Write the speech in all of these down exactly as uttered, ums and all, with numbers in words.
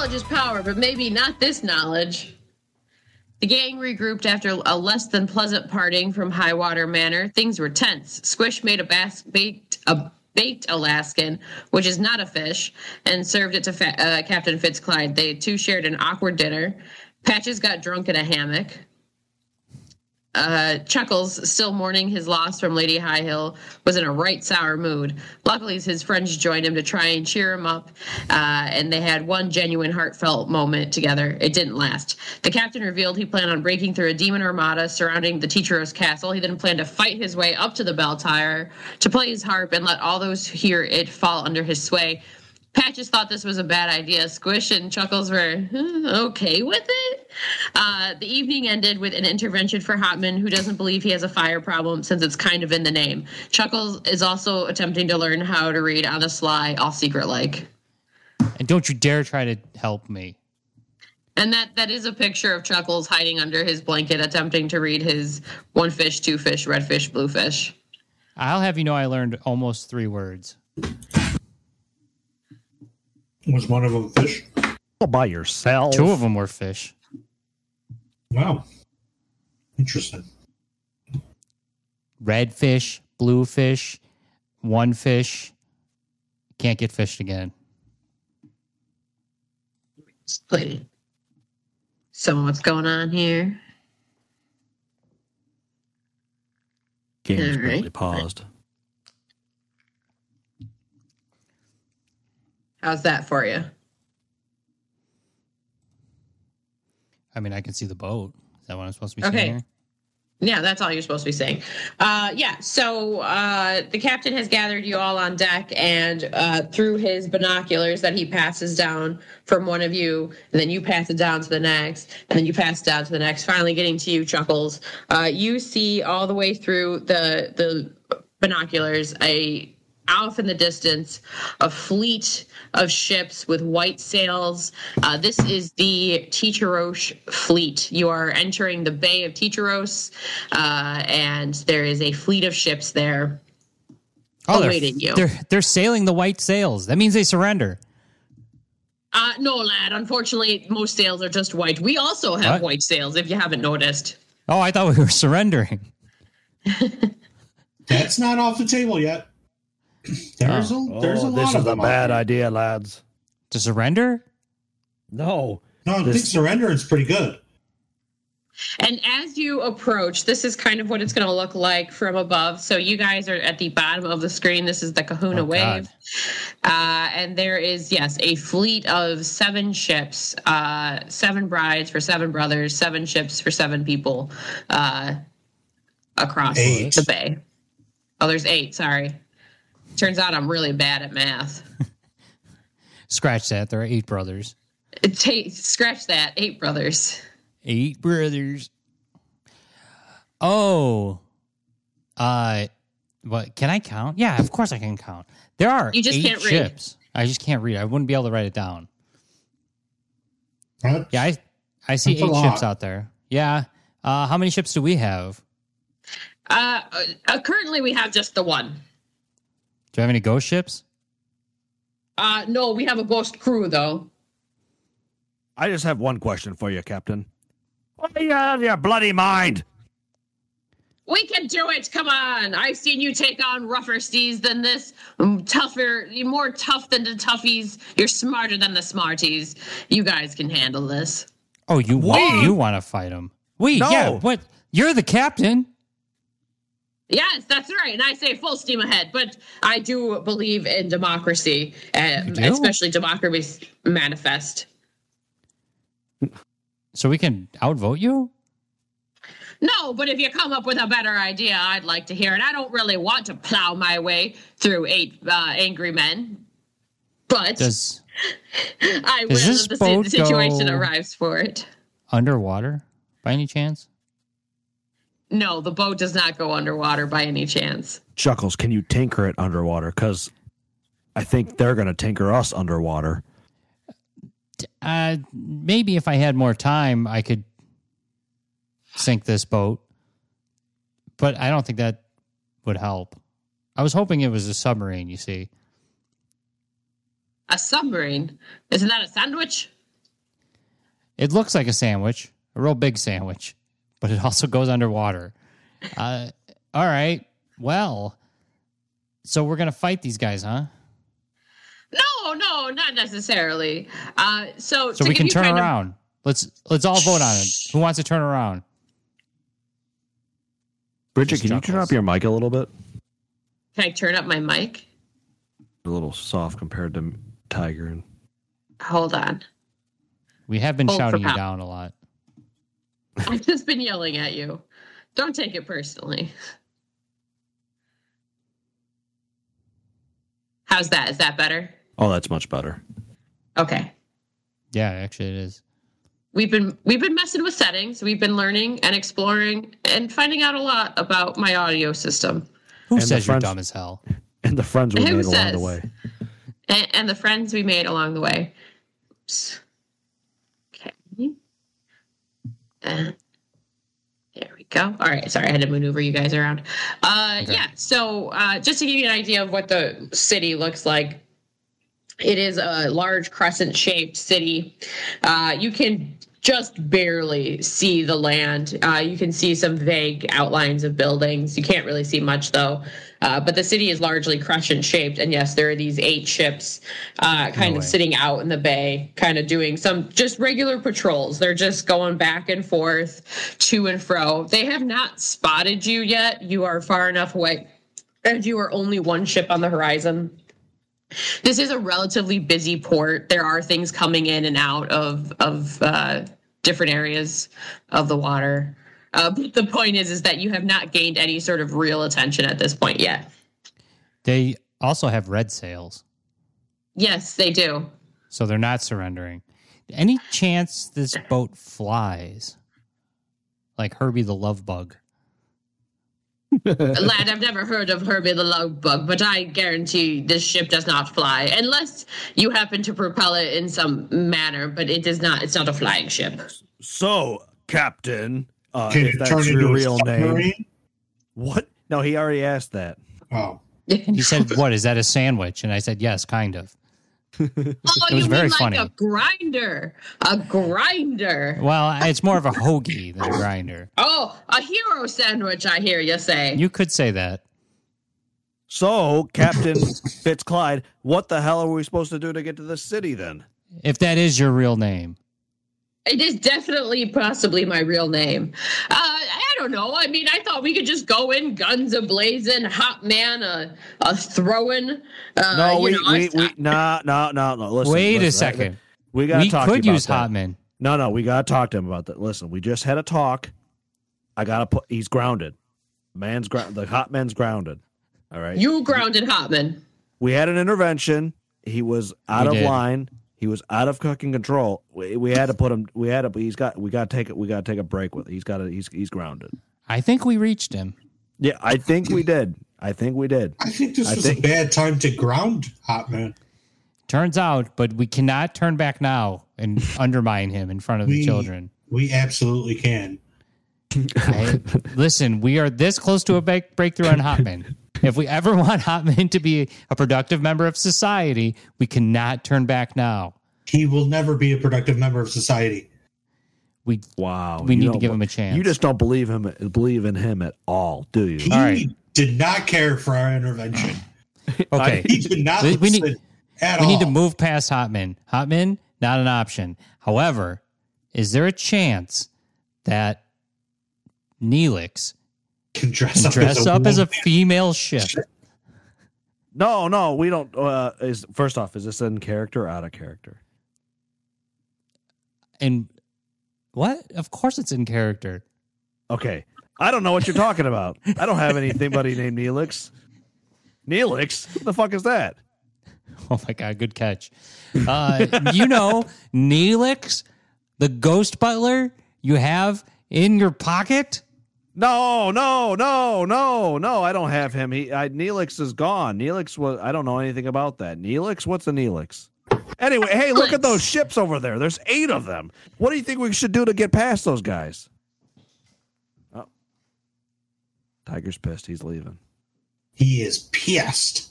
Knowledge is power, but maybe not this knowledge. The gang regrouped after a less than pleasant parting from Highwater Manor. Things were tense. Squish made a bas- baked a baked Alaskan, which is not a fish, and served it to fa- uh, Captain Fitzclyde. They two shared an awkward dinner. Patches got drunk in a hammock. Uh, Chuckles, still mourning his loss from Lady Highhill, was in a right sour mood. Luckily, his friends joined him to try and cheer him up, uh, and they had one genuine heartfelt moment together. It didn't last. The captain revealed he planned on breaking through a demon armada surrounding the Teacheros castle. He then planned to fight his way up to the bell tower to play his harp and let all those who hear it fall under his sway. Patches thought this was a bad idea. Squish and Chuckles were okay with it. Uh, the evening ended with an intervention for Hotman, who doesn't believe he has a fire problem since it's kind of in the name. Chuckles is also attempting to learn how to read on the sly, all secret-like. And don't you dare try to help me. And that, that is a picture of Chuckles hiding under his blanket, attempting to read his one fish, two fish, red fish, blue fish. I'll have you know I learned almost three words. Was one of them fish? All by yourself. Two of them were fish. Wow. Interesting. Red fish, blue fish, one fish. Can't get fished again. So what's going on here? Game's All barely right. paused. How's that for you? I mean, I can see the boat. Is that what I'm supposed to be Okay. saying here? Yeah, that's all you're supposed to be saying. Uh, yeah, so uh, the captain has gathered you all on deck, and uh, through his binoculars that he passes down from one of you, and then you pass it down to the next, and then you pass it down to the next, finally getting to you, Chuckles. Uh, you see all the way through the the binoculars a off in the distance a fleet of ships with white sails. Uh, this is the Teacheros fleet. You are entering the Bay of Teacheros, uh, and there is a fleet of ships there Oh, awaiting you. They're they're sailing the white sails. That means they surrender. Uh, no, lad. Unfortunately, most sails are just white. We also have What? white sails, if you haven't noticed. Oh, I thought we were surrendering. That's not off the table yet. There's Oh. a there's a Oh, lot this of is a them out bad there. idea, lads. To surrender? No. No, I This- think surrender is pretty good. And as you approach, this is kind of what it's going to look like from above. So you guys are at the bottom of the screen. This is the Kahuna Oh, Wave. God. Uh, and there is, yes, a fleet of seven ships, uh, seven brides for seven brothers, seven ships for seven people uh, across Eight. the bay. Oh, there's eight. Sorry. Turns out I'm really bad at math. Scratch that. There are eight brothers. Take, scratch that. Eight brothers. Eight brothers. Oh. Uh, what? Can I count? Yeah, of course I can count. There are You just eight can't read. ships. I just can't read. I wouldn't be able to write it down. Right? Yeah, I I see That's a eight lot. ships out there. Yeah. Uh, how many ships do we have? Uh, uh, currently, we have just the one. Do you have any ghost ships? Uh, no, we have a ghost crew, though. I just have one question for you, Captain. What are you out of your bloody mind? We can do it. Come on. I've seen you take on rougher seas than this. Um, Tougher. You're more tough than the toughies. You're smarter than the smarties. You guys can handle this. Oh, you What? want you want to fight them? We No. yeah. What? You're the captain. Yes, that's right. And I say full steam ahead. But I do believe in democracy, uh, You do? especially Democracy Manifest. So we can outvote you? No, but if you come up with a better idea, I'd like to hear it. I don't really want to plow my way through eight uh, angry men. But Does I will does this if the boat si- situation go- arrives for it. underwater by any chance? No, the boat does not go underwater by any chance. Chuckles, can you tinker it underwater? Because I think they're going to tinker us underwater. Uh, maybe if I had more time, I could sink this boat. But I don't think that would help. I was hoping it was a submarine, you see. A submarine? Isn't that a sandwich? It looks like a sandwich, a real big sandwich, but it also goes underwater. Uh, all right. Well, so we're going to fight these guys, huh? No, no, not necessarily. Uh, so So to we give can you turn kind of- around. Let's let's all vote on it. Who wants to turn around? Bridget, Just can you turn chuckles. up your mic a little bit? Can I turn up my mic? A little soft compared to Tiger. And Hold on. We have been Hold for shouting you power. down a lot. I've just been yelling at you. Don't take it personally. How's that? Is that better? oh, that's much better. Okay. Yeah, actually, it is. We've been we've been messing with settings. We've been learning and exploring and finding out a lot about my audio system Who And the says you're friends- dumb as hell? And the friends we Who made along says? the way. and, and the friends we made along the way. Oops. Okay. And there we go. All right. Sorry, I had to maneuver you guys around. Uh, Okay. Yeah. So uh, just to give you an idea of what the city looks like, it is a large crescent-shaped city. Uh, you can just barely see the land. Uh, you can see some vague outlines of buildings. You can't really see much, though. Uh, but the city is largely crescent-shaped, and yes, there are these eight ships uh, kind No of way. sitting out in the bay, kind of doing some just regular patrols. They're just going back and forth, to and fro. They have not spotted you yet. You are far enough away, and you are only one ship on the horizon. This is a relatively busy port. There are things coming in and out of of uh, different areas of the water. Uh, but the point is, is that you have not gained any sort of real attention at this point yet. They also have red sails, Yes, they do. so they're not surrendering. Any chance this boat flies? Like Herbie the Love Bug. Lad, I've never heard of Herbie the Love Bug, but I guarantee this ship does not fly unless you happen to propel it in some manner. But it does not. It's not a flying ship. So, Captain, uh, Can if it that's turn your into real a name. submarine? What? No, he already asked that. Oh, And he said, "What is that? A sandwich?" And I said, "Yes, kind of." Oh, It you was very mean like funny. a grinder? A grinder? Well, it's more of a hoagie than a grinder. Oh, a hero sandwich, I hear you say. You could say that. So, Captain Fitzclyde, what the hell are we supposed to do to get to this city then? If that is your real name. It is definitely possibly my real name. Uh, I don't know. I mean, I thought we could just go in guns a-blazing, hot man, a, a throwing. Uh, No, you we, know, I- we, we, no, no, no, no. Listen, Wait a listen, second. We got to We talk to could you use about that. Hotman. No, no, we got to talk to him about that. Listen, we just had a talk. I got to put, he's grounded. Man's ground, the hot man's grounded. All right. You grounded Hotman. We had an intervention. He was out We of did. line. He was out of cooking control. We, we had to put him. We had to. He's got. We got to take it. We got to take a break with. It. He's got. To, he's he's grounded. I think we reached him. Yeah, I think we did. I think we did. I think this I was think- a bad time to ground Hotman. Turns out, but we cannot turn back now and undermine him in front of the We- children. We absolutely can. I- listen, we are this close to a break, breakthrough on Hotman. If we ever want Hotman to be a productive member of society, we cannot turn back now. He will never be a productive member of society. We Wow. We you need to don't- give him a chance. You just don't believe him. Believe in him at all, do you? He All right. did not care for our intervention. okay. He did not We- we need- listen at We all. need to move past Hotman. Hotman, not an option. However, is there a chance that Neelix Can dress can up, dress as, a up as a woman. female ship? No, no, we don't. Uh, is first off, is this in character or out of character? And what? Of course, it's in character. Okay, I don't know what you're talking about. I don't have anybody named Neelix. Neelix? What the fuck is that? Oh my god, good catch. Uh, you know, Neelix, the ghost butler you have in your pocket? No, no, no, no, no. I don't have him. He, I, Neelix is gone. Neelix was. I don't know anything about that. Neelix, what's a Neelix? Anyway, hey, look at those ships over there. There's eight of them. What do you think we should do to get past those guys? Oh, Tiger's pissed. He's leaving. He is pissed.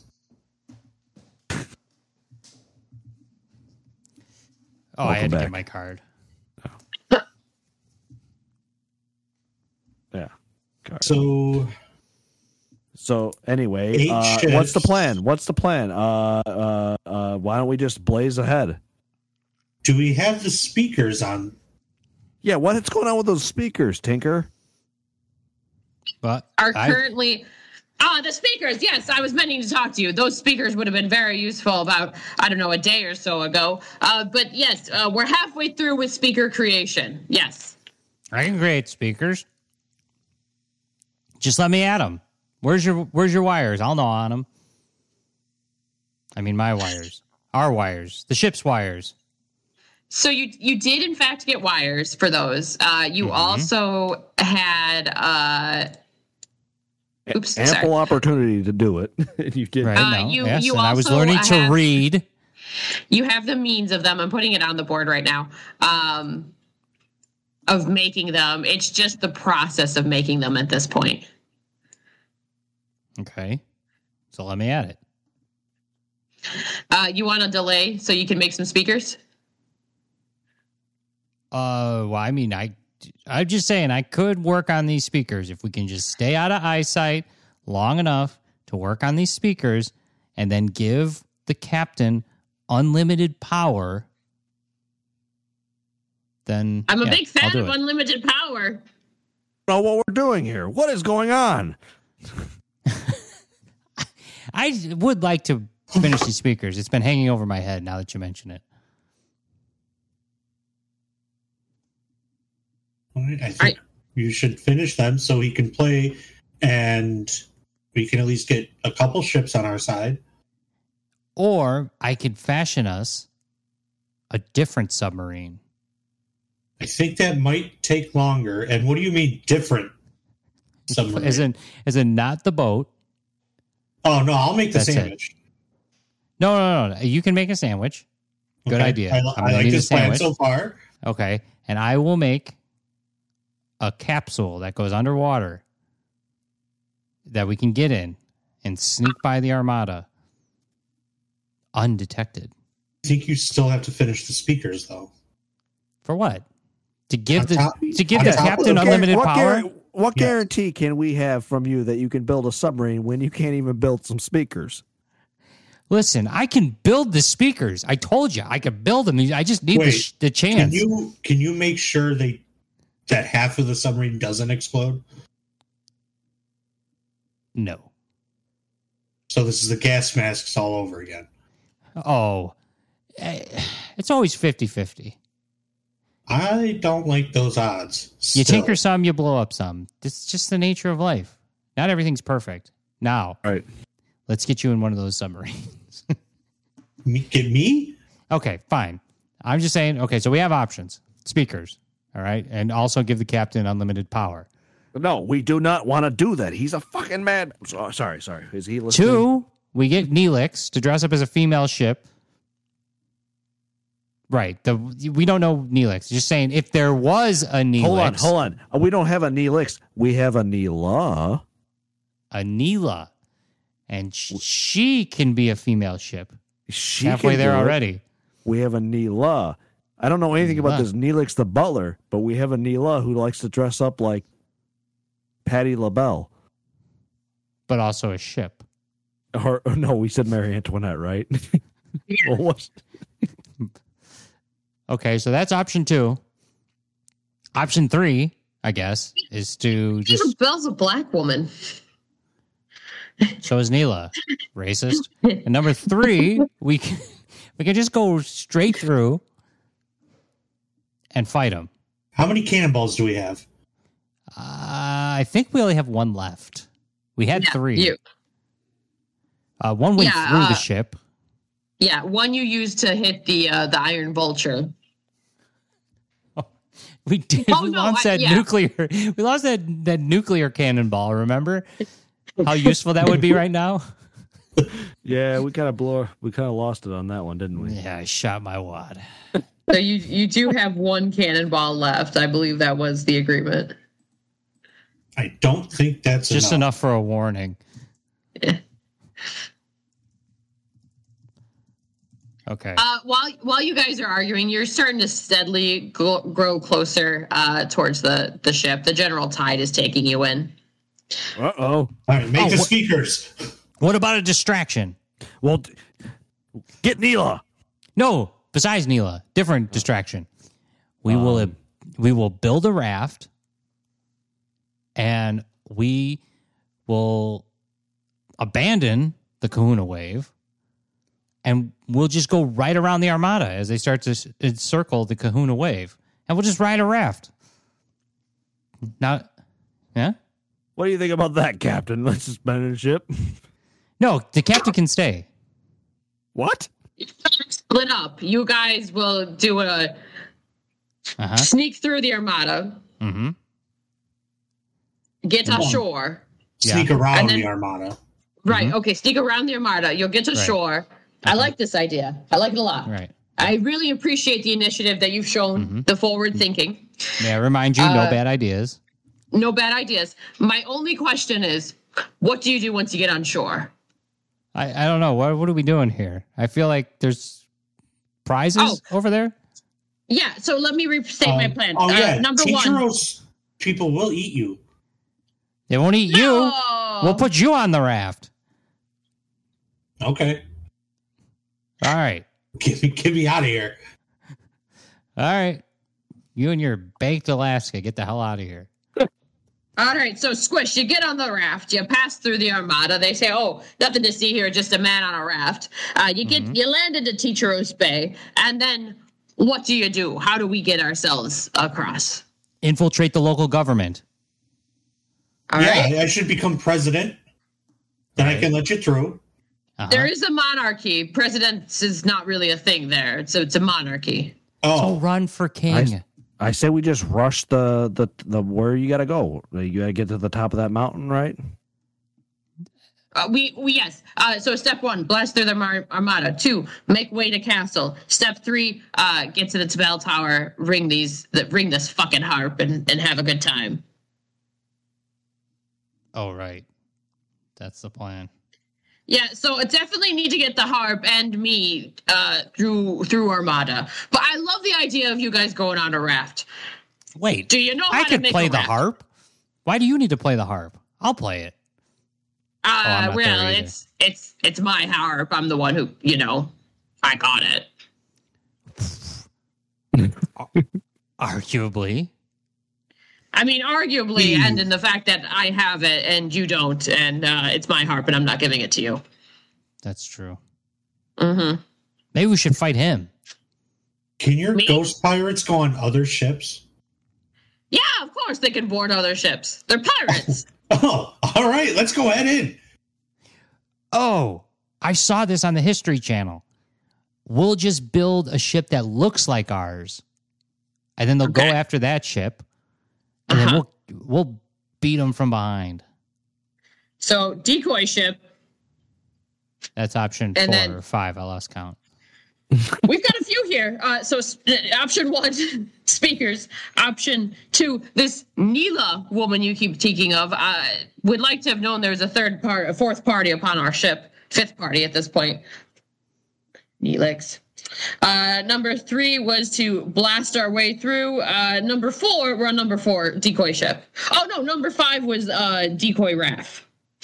Oh, I Welcome had to back. get my card. So So anyway, Eight uh, what's the shifts. plan? What's the plan? Uh, uh, uh, why don't we just blaze ahead? do we have the speakers on? Yeah, what's going on with those speakers, Tinker? But Are I- currently. Ah, the speakers. Yes, I was meaning to talk to you. Those speakers would have been very useful about, I don't know, a day or so ago. Uh, but yes, uh, we're halfway through with speaker creation. Yes. I can create speakers. Just let me at them. Where's your Where's your wires? I'll know on them. I mean, my wires, our wires, the ship's wires. So you you did in fact get wires for those. Uh, you Mhm. also had. Uh, oops, Ample sorry. opportunity to do it. You did. Right Uh, now, you- yes. you and I was also learning to have- read. You have the means of them. I'm putting it on the board right now. Um, of making them. It's just the process of making them at this point. Okay, so let me at it. Uh, you want to delay so you can make some speakers? Uh, well, I mean, I, I'm just saying, I could work on these speakers if we can just stay out of eyesight long enough to work on these speakers, and then give the captain unlimited power. Then I'm a yeah, big I'll fan do of it. unlimited power. Know what we're doing here? What is going on? I would like to finish these speakers. It's been hanging over my head now that you mention it. All right, I think Right. you should finish them so he can play, and we can at least get a couple ships on our side. Or I could fashion us a different submarine. I think that might take longer. And what do you mean different submarine? As in, as in not the boat. oh no, I'll make the That's it. sandwich. No, no, no, no. You can make a sandwich. Good Okay, idea. I, I'm I gonna like need a this plan sandwich. so far. Okay. And I will make a capsule that goes underwater that we can get in and sneak by the Armada undetected. I think you still have to finish the speakers though. For what? To give On the top- to give on the top of captain the- unlimited what power? guar- what Yes. guarantee can we have from you that you can build a submarine when you can't even build some speakers? Listen, I can build the speakers. I told you I could build them. I just need the, Wait, sh- the Can chance. you can you make sure they that half of the submarine doesn't explode? No. So this is the gas masks all over again. Oh, eh, it's always fifty-fifty. I don't like those odds. You still. tinker some, you blow up some. It's just the nature of life. Not everything's perfect. Now, Right. let's get you in one of those submarines. Me, get me? Okay, fine. I'm just saying, okay, so we have options. Speakers, all right? And also give the captain unlimited power. No, we do not want to do that. He's a fucking mad. So, sorry, sorry. Is he listening? Two, we get Neelix to dress up as a female ship. Right. The we don't know Neelix. Just saying, if there was a Neelix, Hold on, hold on. Uh, We don't have a Neelix. We have a Neela. a Neela, and sh- she can be a female ship. She Halfway can there do it. already. We have a Neela. I don't know anything about Neela. this Neelix the butler, but we have a Neela who likes to dress up like Patty LaBelle. But also a ship. Or, or no, we said Marie Antoinette, right? Well, what's- Okay, so that's option two. Option three, I guess, is to just Belle's a black woman. so is Neela. Racist. And number three, we can we can just go straight through and fight them. How many cannonballs do we have? Uh, I think we only have one left. We had Yeah, three. You. Uh, one went Yeah, through uh, the ship. Yeah, one you used to hit the uh, the Iron Vulture. We did. Oh, we no, lost I- that yeah. nuclear. We lost that that nuclear cannonball. Remember how useful that would be right now? yeah, we kind of blew. We kind of lost it on that one, didn't we? Yeah, I shot my wad. So you you do have one cannonball left. I believe that was the agreement. I don't think that's Just enough. enough for a warning. Yeah. Okay. Uh, while while you guys are arguing, you're starting to steadily go, grow closer uh, towards the the ship. The general tide is taking you in. Uh oh. All right, make Oh, the what- speakers. What about a distraction? Well, d- get Neela. No, besides Neela, different distraction. We will Um. we will build a raft, and we will abandon the Kahuna Wave, and we'll just go right around the Armada as they start to s- encircle the Kahuna Wave, and we'll just ride a raft. Now, yeah, What do you think about that, Captain? Let's suspend the ship. no, the captain can stay. What? Split up. You guys will do a Uh huh. sneak through the Armada, Mm-hmm. get Come on. ashore. Sneak Yeah. around And then- the Armada. Right. Okay. Sneak around the Armada. You'll get to Right. shore. I like this idea. I like it a lot. Right. I really appreciate the initiative that you've shown, Mhm. the forward thinking. May I remind you, no Uh, bad ideas. No bad ideas. My only question is, what do you do once you get on shore? I, I don't know. What what are we doing here? I feel like there's prizes Oh. over there. Yeah. So let me restate my Um, plan. Oh, Uh, yeah. number one. Teacheros people will eat you. They won't eat No! you. We'll put you on the raft. Okay. All right. Get me, get me out of here. All right. You and your baked Alaska, get the hell out of here. All right, so Squish, you get on the raft, you pass through the Armada. They say, "Oh, nothing to see here, just a man on a raft." Uh, you get, you land into Teacheros Bay, and then what do you do? How do we get ourselves across? Infiltrate the local government. All yeah, right. I should become president. Then I Right. can let you through. Uh-huh. There is a monarchy. Presidents is not really a thing there. It's a, it's a monarchy. So Oh, run for king. I say we just rush the the the where you got to go. You got to get to the top of that mountain, right? Uh, we, we yes. Uh, so step one, blast through the Mar- Armada. Two, make way to castle. Step three, uh, get to the bell tower, ring these, ring this fucking harp, and, and have a good time. Oh, right. That's the plan. Yeah, so I definitely need to get the harp and me uh, through through Armada. But I love the idea of you guys going on a raft. Wait. Do you know how I to could make play a the raft? harp. Why do you need to play the harp? I'll play it. Uh, I'm not well, there either. it's it's it's my harp. I'm the one who, you know, I got it. Arguably. I mean, arguably, Hmm. and in the fact that I have it and you don't, and uh, it's my harp, and I'm not giving it to you. That's true. Mm-hmm. Maybe we should fight him. can your Me? ghost pirates go on other ships? Yeah, of course they can board other ships. They're pirates. Oh, all right. Let's go ahead in. Oh, I saw this on the History Channel. We'll just build a ship that looks like ours, and then they'll Okay. go after that ship, and Uh-huh. then we'll we'll beat them from behind. So decoy ship. That's option And four then- or five. I lost count. We've got a few here. Uh, so s- option one, speakers. Option two, this Neela woman you keep speaking of. Uh, would like to have known there was a third part, a fourth party upon our ship, fifth party at this point. Neelix. Uh, number three was to blast our way through. Uh, number four, we're on number four, decoy ship. Oh no, number five was uh, decoy raft.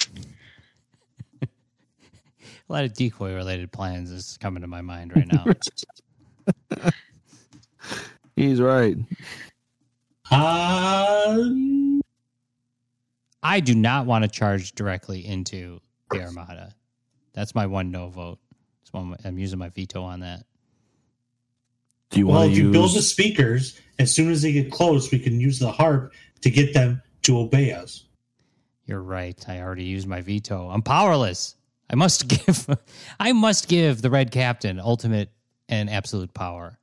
A lot of decoy related plans is coming to my mind right now. He's right. Um, I do not want to charge directly into the Armada. That's my one no vote. That's one, I'm using my veto on that. Do you well, want if to you use? build the speakers, as soon as they get close, we can use the harp to get them to obey us. You're right. I already used my veto. I'm powerless. I must give I must give the Red Captain ultimate and absolute power.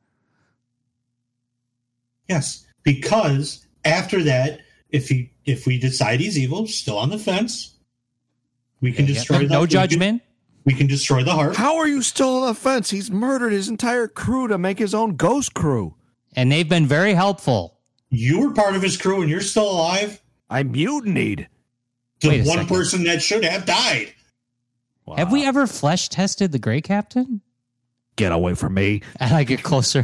Yes, because after that, if he if we decide he's evil, still on the fence, we can Yeah, destroy no, the no we can- judgment. We can destroy the harp. How are you still on the fence? He's murdered his entire crew to make his own ghost crew. And they've been very helpful. You were part of his crew, and you're still alive. I mutinied. The Wait a one second. person that should have died. Wow. Have we ever flesh tested the Gray Captain? Get away from me. And I get closer.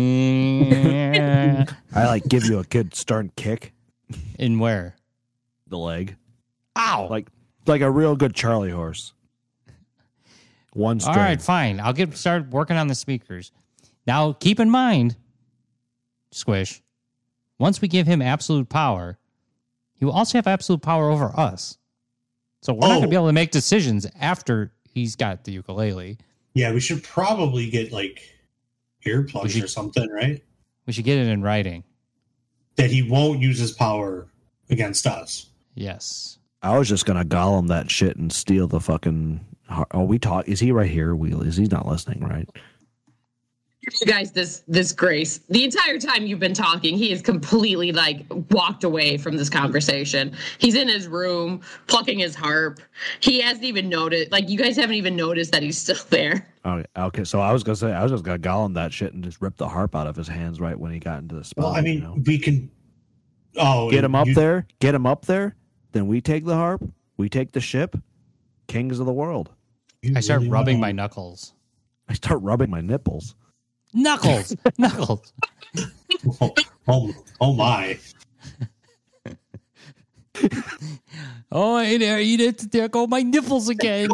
In I like give you a good stern kick. where? the leg. Ow! Like like a real good Charlie horse. One string. All right, fine. I'll get started working on the speakers. Now, keep in mind, Squish, once we give him absolute power, he will also have absolute power over us. So we're Oh. not going to be able to make decisions after he's got the ukulele. Yeah, we should probably get like earplugs should- or something, right? We should get it in writing. That he won't use his power against us. Yes. I was just gonna Gollum that shit and steal the fucking. Oh, we talk. Is he right here? Wheel is he's not listening, right? You guys, this this Grace, the entire time you've been talking, he has completely like walked away from this conversation. He's in his room plucking his harp. He hasn't even noticed. Like you guys haven't even noticed that he's still there. Okay, okay. So I was gonna say I was just gonna Gollum that shit and just rip the harp out of his hands right when he got into the spell. Well, I mean, you know? we can. Oh, Get him up you- there. Get him up there. Then we take the harp. We take the ship. Kings of the world. you I start really rubbing wanna- my knuckles. I start rubbing my nipples. Knuckles! Knuckles! Oh, oh, oh my! Oh, hey there, eat it. There go my nipples again.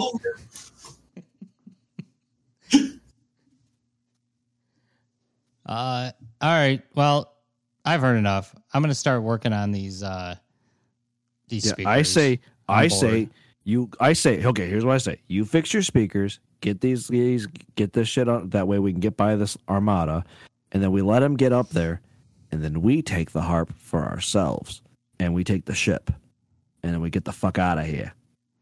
Uh, all right. Well, I've heard enough. I'm going to start working on these. Uh, these Yeah, speakers. I say, on I board. say, you. I say, okay. Here's what I say: you fix your speakers, get these, these get this shit on. That way we can get by this armada, and then we let them get up there, and then we take the harp for ourselves, and we take the ship, and then we get the fuck out of here.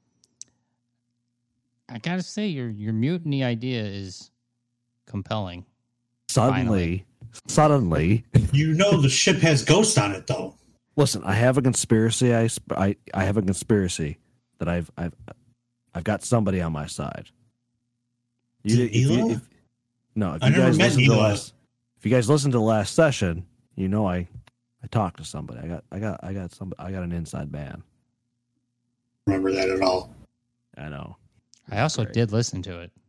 I gotta say, your your mutiny idea is compelling. Suddenly, suddenly, You know the ship has ghosts on it, though. listen. I have a conspiracy. I, sp- I, I have a conspiracy that I've, I've, I've got somebody on my side. Is it if you- Hila? if- no, if I you never guys met listen to the Hila. last, if you guys listen to the last session, you know I, I talked to somebody. I got, I got, I got some. I got an inside man. Remember that at all? I know. I also Great. did listen to it.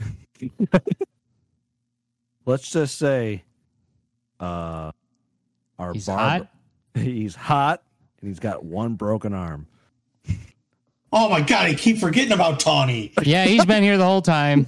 Let's just say, uh, our He's barber, hot? he's hot, and he's got one broken arm. Oh my god! I keep forgetting about Tawny. Yeah, he's been here the whole time.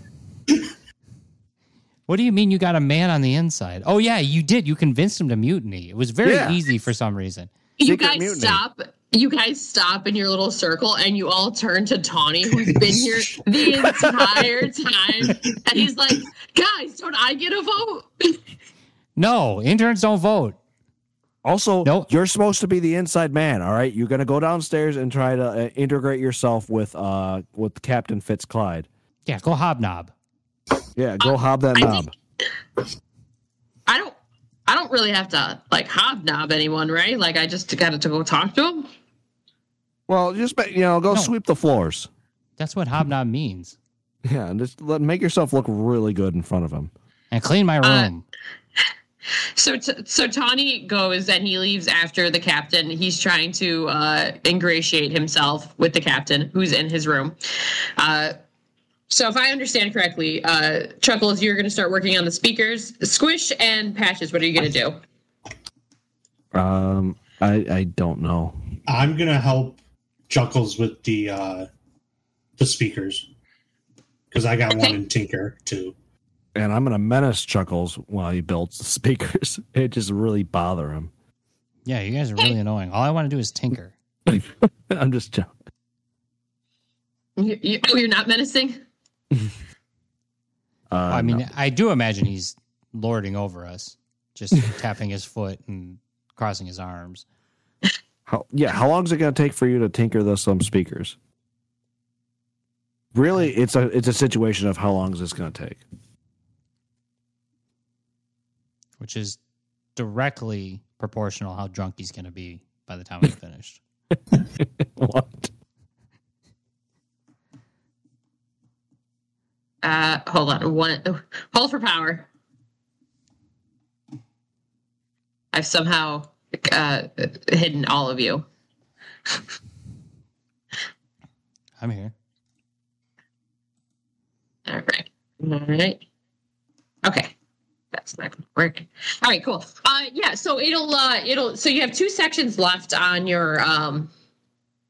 What do you mean you got a man on the inside? Oh, yeah, you did. You convinced him to mutiny. It was very Yeah. easy for some reason. You Secret guys mutiny. stop. You guys stop in your little circle and you all turn to Tawny, who's been here the entire time. And he's like, guys, don't I get a vote? No, interns don't vote. Also, Nope. you're supposed to be the inside man. All right, you're gonna go downstairs and try to uh, integrate yourself with uh with Captain Fitzclyde. Yeah, go hobnob. Yeah, go hob that I knob. think- I don't I don't really have to like hobnob anyone, right? Like I just got to go talk to him. Well, just ma- you know, go No. sweep the floors. That's what hobnob means. Yeah, and just let, make yourself look really good in front of him. And clean my Uh, room. So, t- so Tawny goes and he leaves after the captain. He's trying to uh, ingratiate himself with the captain, who's in his room. Uh, so, if I understand correctly, uh, Chuckles, you're going to start working on the speakers. Squish and Patches, what are you going to do? Um, I I don't know. I'm gonna help Chuckles with the uh, the speakers because I got one in Tinker too. And I'm gonna menace Chuckles while he builds the speakers. It just really bother him. Yeah, you guys are really annoying. All I want to do is tinker. I'm just joking. You, you, oh, you're not menacing? Uh, I mean, no. I do imagine he's lording over us, just tapping his foot and crossing his arms. How, yeah, how long is it going to take for you to tinker the some speakers? Really, it's a it's a situation of how long is this going to take? Which is directly proportional how drunk he's going to be by the time I'm finished. What? Uh, hold on. One, hold for power. I've somehow uh, hidden all of you. I'm here. All right. All right. Okay. That's not gonna work. All right, cool. Uh yeah, so it'll uh it'll so you have two sections left on your um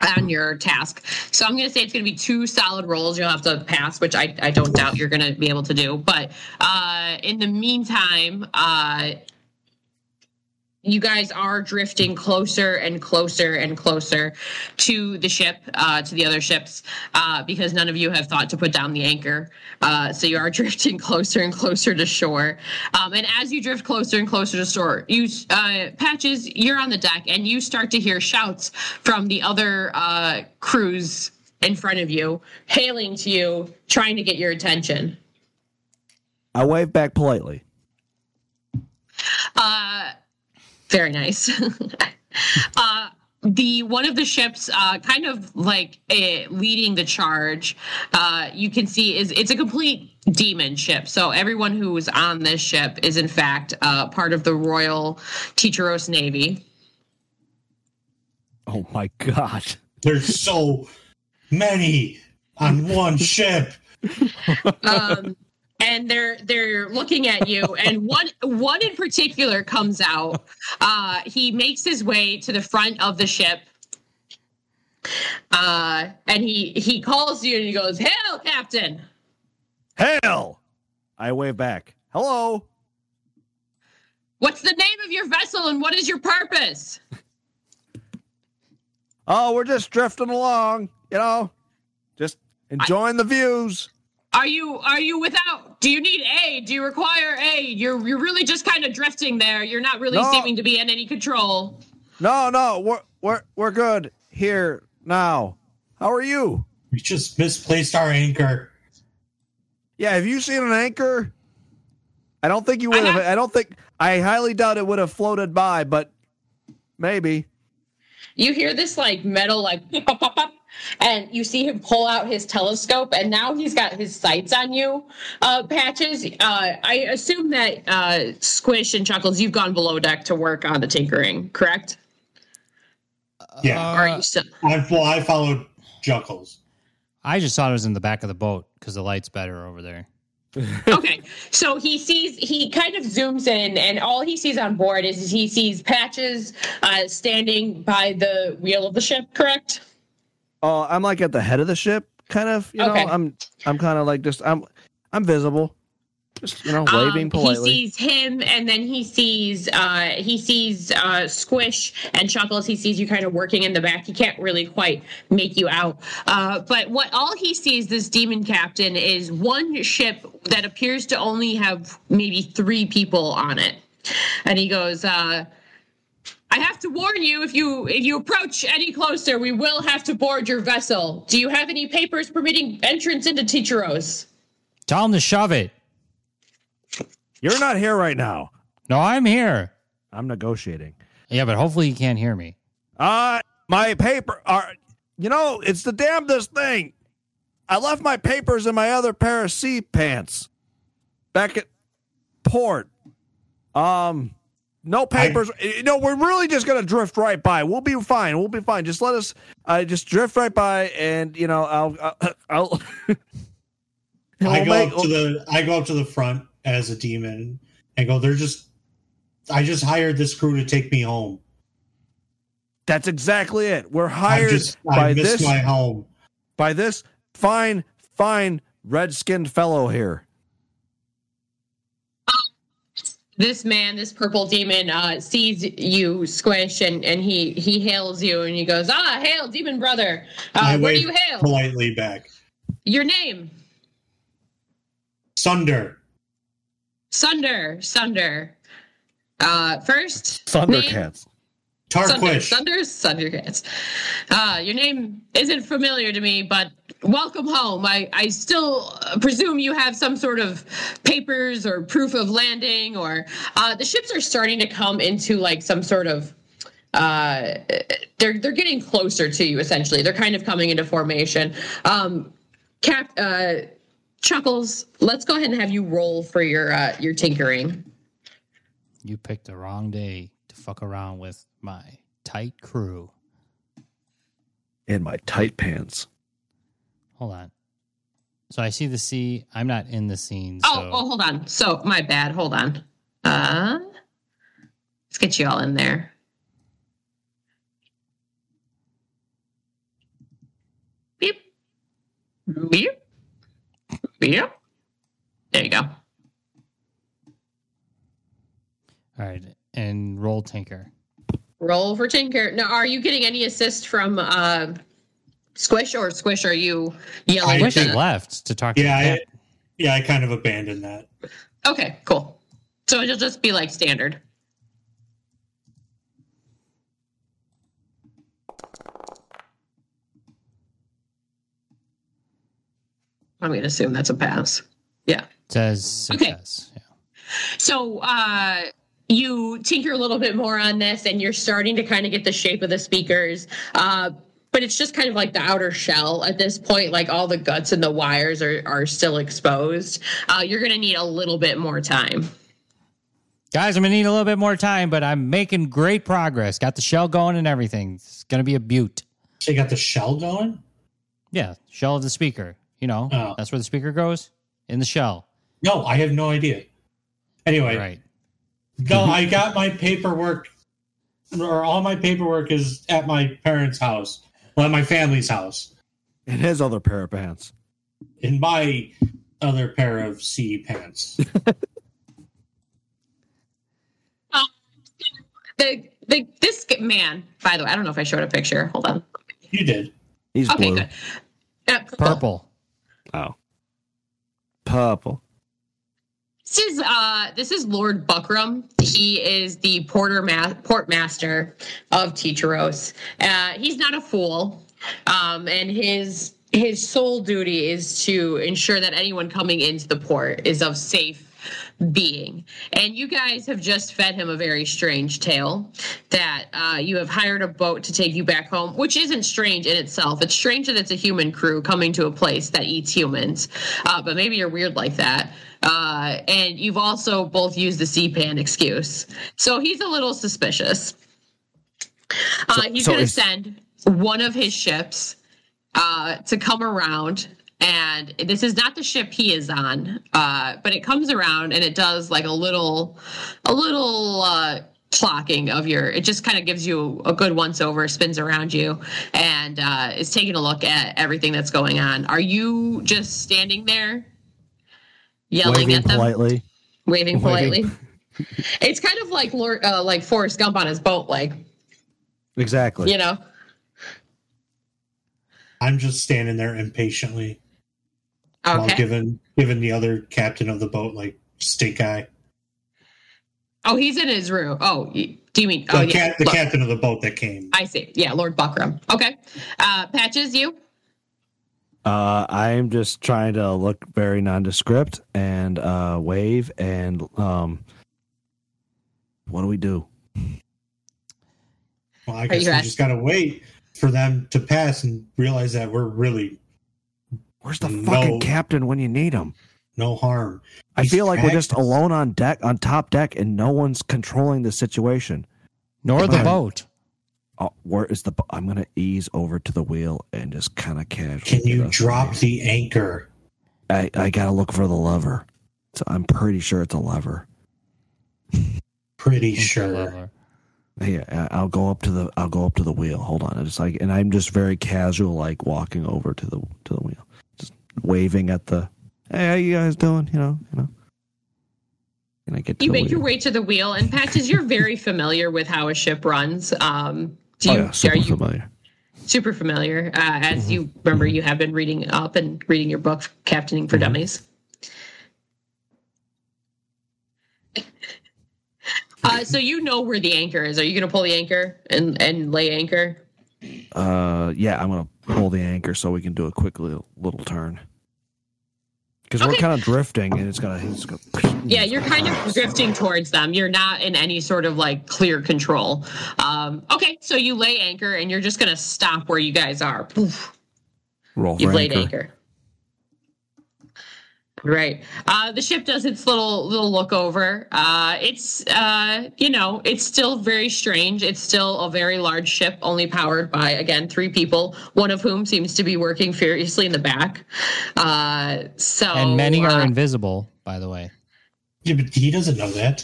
on your task. So I'm going to say it's going to be two solid rolls you'll have to pass, which I, I don't doubt you're going to be able to do. But uh, in the meantime, uh, you guys are drifting closer and closer and closer to the ship, uh, to the other ships, uh, because none of you have thought to put down the anchor. Uh, so you are drifting closer and closer to shore. Um, and as you drift closer and closer to shore, you, uh, Patches, you're on the deck, and you start to hear shouts from the other uh, crews in front of you, hailing to you, trying to get your attention. I wave back politely. Uh... Very nice. uh, the one of the ships, uh, kind of like uh, leading the charge, uh, you can see is it's a complete demon ship. So everyone who is on this ship is in fact uh, part of the Royal Teacheros Navy. Oh my god! There's so many on one ship. um, And they're they're looking at you, and one one in particular comes out. Uh, he makes his way to the front of the ship, uh, and he he calls you, and he goes, "Hail, Captain!" Hail! I wave back. Hello. What's the name of your vessel, and what is your purpose? Oh, we're just drifting along, you know, just enjoying I- the views. Are you are you without? Do you need aid? Do you require aid? You're you're really just kind of drifting there. You're not really no. seeming to be in any control. No, no, we're we're we're good here now. How are you? We just misplaced our anchor. Yeah, have you seen an anchor? I don't think you would I have. have. I don't think. I highly doubt it would have floated by, but maybe. You hear this like metal like pop, pop, pop, and you see him pull out his telescope, and now he's got his sights on you, uh, Patches. Uh, I assume that uh, Squish and Chuckles, you've gone below deck to work on the tinkering, correct? Yeah. Uh, or are you still- I, well, I followed Chuckles. I just thought it was in the back of the boat because the light's better over there. Okay, so he sees, he kind of zooms in, and all he sees on board is he sees Patches uh, standing by the wheel of the ship, correct? Oh, uh, I'm like at the head of the ship, kind of. You okay. know, I'm I'm kind of like just I'm I'm visible, just you know, waving um, politely. He sees him, and then he sees uh, he sees uh, Squish and Chuckles. He sees you kind of working in the back. He can't really quite make you out, uh, but what all he sees, this demon captain, is one ship that appears to only have maybe three people on it, and he goes. Uh, I have to warn you, if you if you approach any closer, we will have to board your vessel. Do you have any papers permitting entrance into Teacheros? Tell him to shove it. You're not here right now. No, I'm here. I'm negotiating. Yeah, but hopefully you can't hear me. Uh, my paper are, you know, it's the damnedest thing. I left my papers in my other pair of sea pants back at port. Um... No papers. I, you know, we're really just going to drift right by. We'll be fine. We'll be fine. Just let us uh, just drift right by, and, you know, I'll... I'll, I'll I go make, up to the I go up to the front as a demon and go, they're just... I just hired this crew to take me home. That's exactly it. We're hired just, by I missed this... my home. By this fine, fine, red-skinned fellow here. This man, this purple demon, uh, sees you, Squish, and, and he, he hails you, and he goes, ah, hail, demon brother. Uh, where do you hail? Politely back. Your name? Sunder. Sunder. Sunder. Uh, first Thundercats. Tarquish. Sunder, Thundercats. Uh, your name isn't familiar to me, but welcome home. I, I still presume you have some sort of papers or proof of landing, or uh, the ships are starting to come into like some sort of uh, they're they're getting closer to you. Essentially, they're kind of coming into formation. Um, Cap uh, Chuckles, let's go ahead and have you roll for your uh, your tinkering. You picked the wrong day to fuck around with my tight crew. In my tight pants. Hold on. So I see the sea. I'm not in the scene. Oh, so. oh, hold on. So my bad. Hold on. Uh, let's get you all in there. Beep. Beep. There you go. All right, and roll Tinker. Roll for Tinker. Now, are you getting any assist from uh, Squish, or Squish, are you yelling? I Squish think- left to talk to Yeah, the I, cat. yeah, I kind of abandoned that. Okay, cool. So it'll just be like standard. I'm going to assume that's a pass. Yeah. Says success. Yeah. So uh, you tinker a little bit more on this, and you're starting to kind of get the shape of the speakers. Uh, but it's just kind of like the outer shell at this point. Like all the guts and the wires are, are still exposed. Uh, you're going to need a little bit more time. Guys, I'm going to need a little bit more time, but I'm making great progress. Got the shell going and everything. It's going to be a beaut. So you got the shell going? Yeah, shell of the speaker. You know, Oh. that's where the speaker goes, in the shell. No, I have no idea. Anyway, Right. no, I got my paperwork, or all my paperwork is at my parents' house, well, at my family's house, And his other pair of pants. in my other pair of C pants. The, the this man, by the way, I don't know if I showed a picture. Hold on. You did. He's Okay, blue. good. Uh, Purple. Oh. Purple. This is uh this is Lord Buckram. He is the porter ma- port master of Teacheros. Uh, he's not a fool, um, and his his sole duty is to ensure that anyone coming into the port is of safe being. And you guys have just fed him a very strange tale that uh, you have hired a boat to take you back home, which isn't strange in itself. It's strange that it's a human crew coming to a place that eats humans, uh, but maybe you're weird like that. Uh, and you've also both used the C-PAN excuse. So he's a little suspicious. Uh, So- he's so going to is- send one of his ships uh, to come around. And this is not the ship he is on, uh, but it comes around and it does like a little, a little uh, clocking of your. It just kind of gives you a good once over, spins around you, and uh, is taking a look at everything that's going on. Are you just standing there, yelling Waving at them, politely. waving politely? Waving. It's kind of like Lord, uh, like Forrest Gump on his boat, like Exactly. you know. I'm just standing there impatiently while Okay. giving giving the other captain of the boat like stink eye. Oh, he's in his room. Oh, y- do you mean? The, Oh, yeah. cap, the Look. captain of the boat that came. I see. Yeah, Lord Buckram. Okay. Uh, Patches, you? Uh, I'm just trying to look very nondescript and uh, wave and um, what do we do? Well, I guess you we ask- just gotta wait for them to pass and realize that we're really Where's the No. fucking captain when you need him? no harm. I feel like we're just Practice. alone on deck, on top deck, and no one's controlling the situation. Nor the Come on. boat. Oh, where is the? bo- I'm gonna ease over to the wheel and just kind of casually. Can you get us drop away. the anchor? I I gotta look for the lever. So I'm pretty sure it's a lever. Pretty Okay, sure. lever. Hey, I- I'll go up to the. I'll go up to the wheel. Hold on. I just like, and I'm just very casual, like walking over to the to the wheel, just waving at the. Hey, how you guys doing? You know, you know. And I get to You the make your wheel. way to the wheel, and Patches, you're very familiar with how a ship runs. Um, do Oh you, yeah, super are you familiar. super familiar? Uh, as you remember, you have been reading up and reading your book, Captaining for Mhm. Dummies. Uh, so you know where the anchor is. Are you going to pull the anchor and, and lay anchor? Uh, yeah, I'm gonna pull the anchor so we can do a quick little, little turn. Because we're Okay. kind of drifting, and it's gonna. It's gonna Yeah, you're kind of drifting towards them. You're not in any sort of like clear control. Um, okay, so you lay anchor, and you're just going to stop where you guys are. Poof. roll You've for laid anchor. anchor. Right. Uh, the ship does its little little look over. Uh, it's uh, you know, it's still very strange. It's still a very large ship, only powered by again three people, one of whom seems to be working furiously in the back. Uh, so And many are uh, invisible, by the way. Yeah, but he doesn't know that.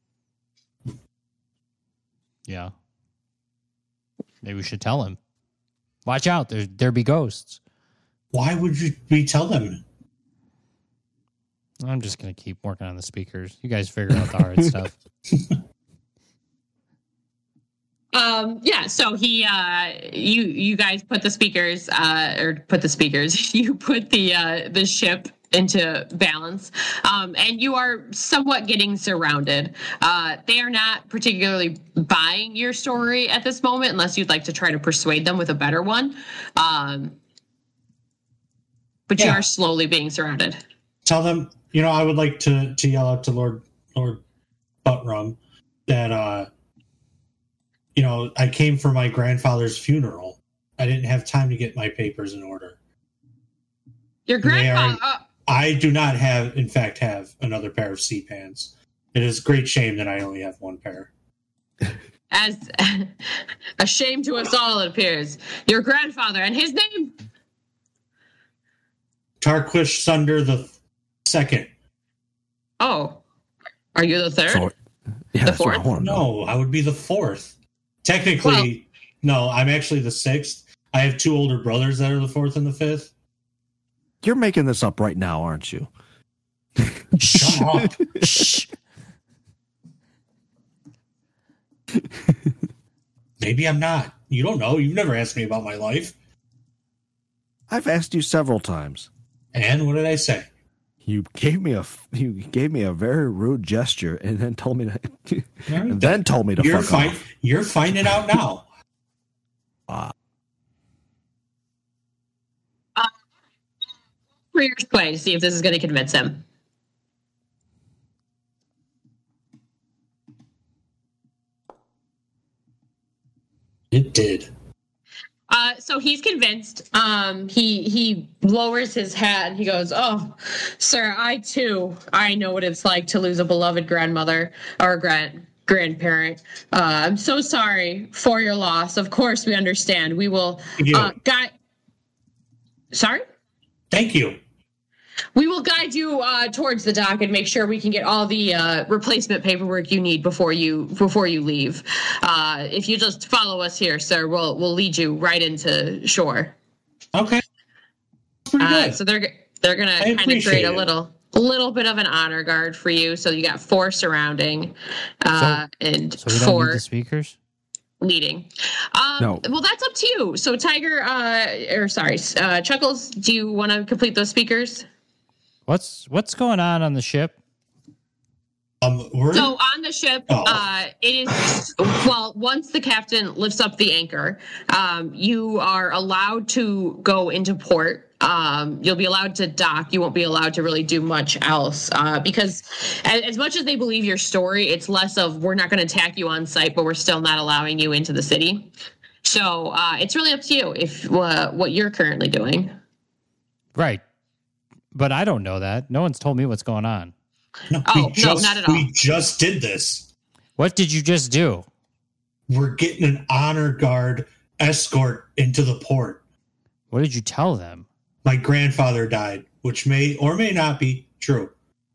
Yeah. Maybe we should tell him. Watch out, there there be ghosts. Why would you, we tell them? I'm just going to keep working on the speakers. You guys figure out the hard stuff. Um, yeah, so he, uh, you, you guys put the speakers, uh, or put the speakers, you put the, uh, the ship into balance, um, and you are somewhat getting surrounded. Uh, they are not particularly buying your story at this moment, unless you'd like to try to persuade them with a better one. Um, but you Yeah. are slowly being surrounded. Tell them, you know, I would like to, to yell out to Lord, Lord Buttrum that, uh, you know, I came for my grandfather's funeral. I didn't have time to get my papers in order. Your grandfather, They are- I do not have, in fact, have another pair of sea pants. It is a great shame that I only have one pair. as a shame to us all, it appears. Your grandfather, and his name? Tarquish Sunder the second. Oh, are you the third? So, yeah, The that's what I fourth? want to know. No, I would be the fourth. Technically, no, I'm actually the sixth. I have two older brothers that are the fourth and the fifth. You're making this up right now, aren't you? Shut up. Shh. Maybe I'm not. You don't know. You've never asked me about my life. I've asked you several times. And what did I say? You gave me a you gave me a very rude gesture, and then told me to, All right, and then told me to You're fuck fine. off. You're finding out now. Uh, Career's play to see if this is going to convince him. It did. Uh, so he's convinced. Um, he he lowers his head. He goes, "Oh, sir, I too, I know what it's like to lose a beloved grandmother or grand grandparent. Uh, I'm so sorry for your loss. Of course, we understand. We will Thank you. uh, guide. Sorry, Thank you. we will guide you uh, towards the dock and make sure we can get all the uh, replacement paperwork you need before you before you leave. Uh, if you just follow us here, sir, we'll we'll lead you right into shore." Okay. Pretty Uh, good. so they're they're gonna I kind of appreciate create a it. little a little bit of an honor guard for you. So you got four surrounding, uh, and So we don't four need the speakers? leading. Um, No. Well, that's up to you. So Tiger, uh, or sorry, uh, Chuckles, do you want to complete those speakers? What's what's going on on the ship? Um, we're, So on the ship, Oh. uh, it is, well, once the captain lifts up the anchor, um, you are allowed to go into port. Um, you'll be allowed to dock. You won't be allowed to really do much else uh, because as, as much as they believe your story, it's less of we're not going to attack you on site, but we're still not allowing you into the city. So uh, it's really up to you if uh, what you're currently doing. Right. But I don't know that. No one's told me what's going on. no, Oh, we no, just, not at all. We just did this. What did you just do? We're getting an honor guard escort into the port. What did you tell them? My grandfather died, which may or may not be true.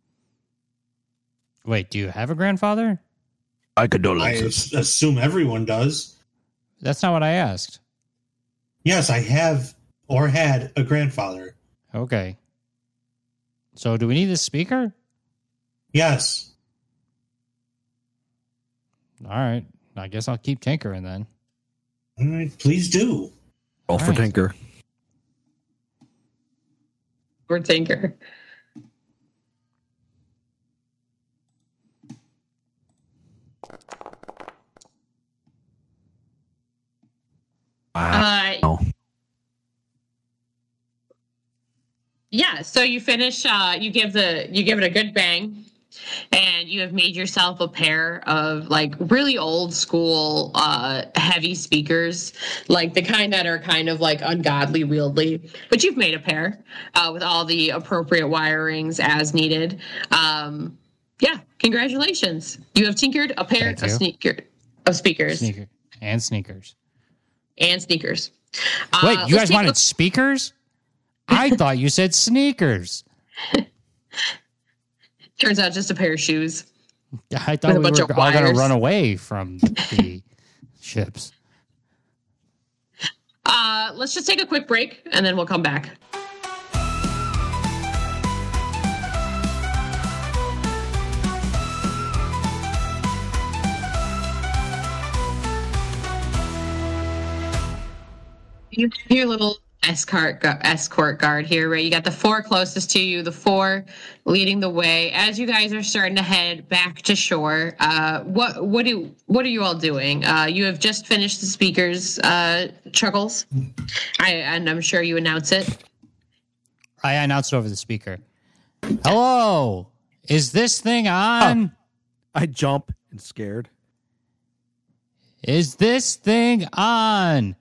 Wait, do you have a grandfather? I I condolences. as- assume everyone does. That's not what I asked. Yes, I have or had a grandfather. Okay. So do we need a speaker? Yes. All right. I guess I'll keep tinkering then. All right, please do. Roll for Right. Tinker. Or Tinker. Wow. Uh, Yeah, so you finish. Uh, you give the you give it a good bang, and you have made yourself a pair of like really old school uh, heavy speakers, like the kind that are kind of like ungodly wieldy. But you've made a pair uh, with all the appropriate wirings as needed. Um, yeah, congratulations! You have tinkered a pair Thank of you. sneaker of speakers Sneaker and sneakers. and sneakers. Wait, Uh, you let's guys take wanted a- speakers? I thought you said sneakers. Turns out just a pair of shoes. I With thought a we bunch were of all going to wires. run away from the ships. Uh, let's just take a quick break and then we'll come back. you have your little escort gu- escort guard here, right? You got the four closest to you, the four leading the way. As you guys are starting to head back to shore, uh, what what do what are you all doing? Uh, you have just finished the speakers, uh, Chuckles. I and I'm sure you announce it. I announced over the speaker. Hello, is this thing on? Oh. I jump and scared. Is this thing on?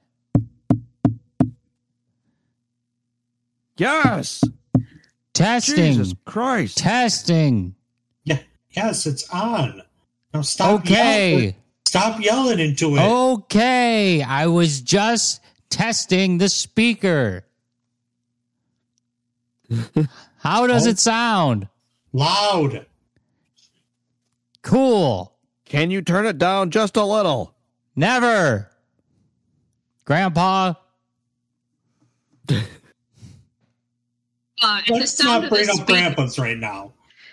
Yes. Testing. Jesus Christ. Testing. Yeah, yes, it's on. Now stop. Okay. Yelling. Stop yelling into it. Okay. I was just testing the speaker. How does Oh. it sound? Loud. Cool. Can you turn it down just a little? Never. Grandpa. Uh, at the Let's sound not of the bring up speaker, grandpas right now.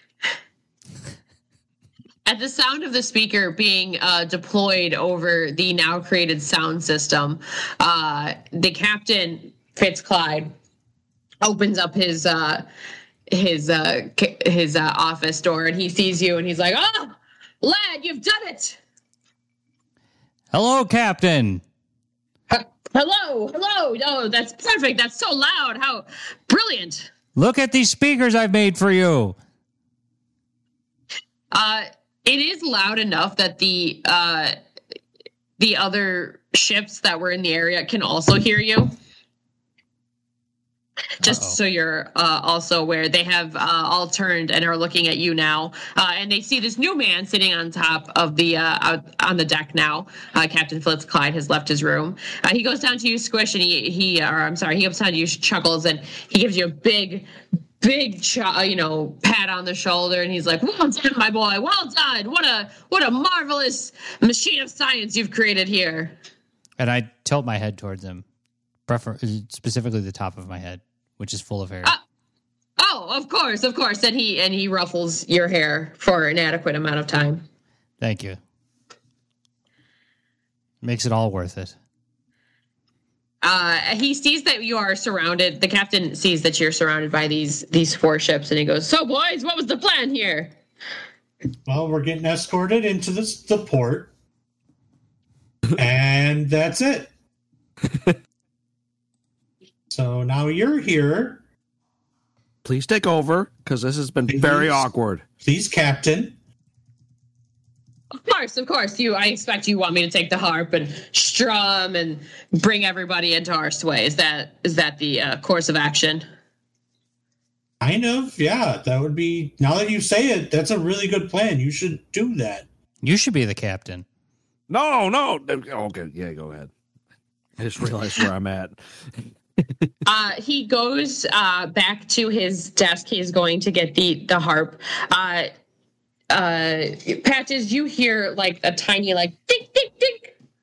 at the sound of the speaker being uh, deployed over the now created sound system, uh, the captain Fitzclyde opens up his uh, his uh, ca- his uh, office door, and he sees you, and he's like, "Oh, lad, you've done it! Hello, Captain. H- hello, hello! Oh, that's perfect. That's so loud. How brilliant!" Look at these speakers I've made for you. Uh, it is loud enough that the uh, the other ships that were in the area can also hear you. Just Uh-oh. so you're uh, also aware, they have uh, all turned and are looking at you now, uh, and they see this new man sitting on top of the uh, out on the deck now. Uh, Captain Fitzclyde has left his room. Uh, he goes down to you, Squish, and he he, or I'm sorry, he comes down to you, Chuckles, and he gives you a big, big, ch- uh, you know, pat on the shoulder, and he's like, "Well done, my boy. Well done. What a what a marvelous machine of science you've created here." And I tilt my head towards him, prefer- specifically the top of my head, which is full of hair. Uh, oh, of course, of course. And he and he ruffles your hair for an adequate amount of time. Thank you. Makes it all worth it. Uh, he sees that you are surrounded. The captain sees that you're surrounded by these these four ships, and he goes, "So, boys, what was the plan here?" Well, we're getting escorted into this, the port, and that's it. So now you're here. Please take over, because this has been Please. very awkward. Please, Captain. Of course, of course. You, I expect you want me to take the harp and strum and bring everybody into our sway. Is that is that the uh, course of action? Kind of, yeah. That would be, now that you say it, that's a really good plan. You should do that. You should be the captain. No, no. Okay, yeah, go ahead. I just realized where I'm at. Uh, he goes uh, back to his desk. He's going to get the the harp. Uh, uh, Patches, you hear like a tiny like ding ding ding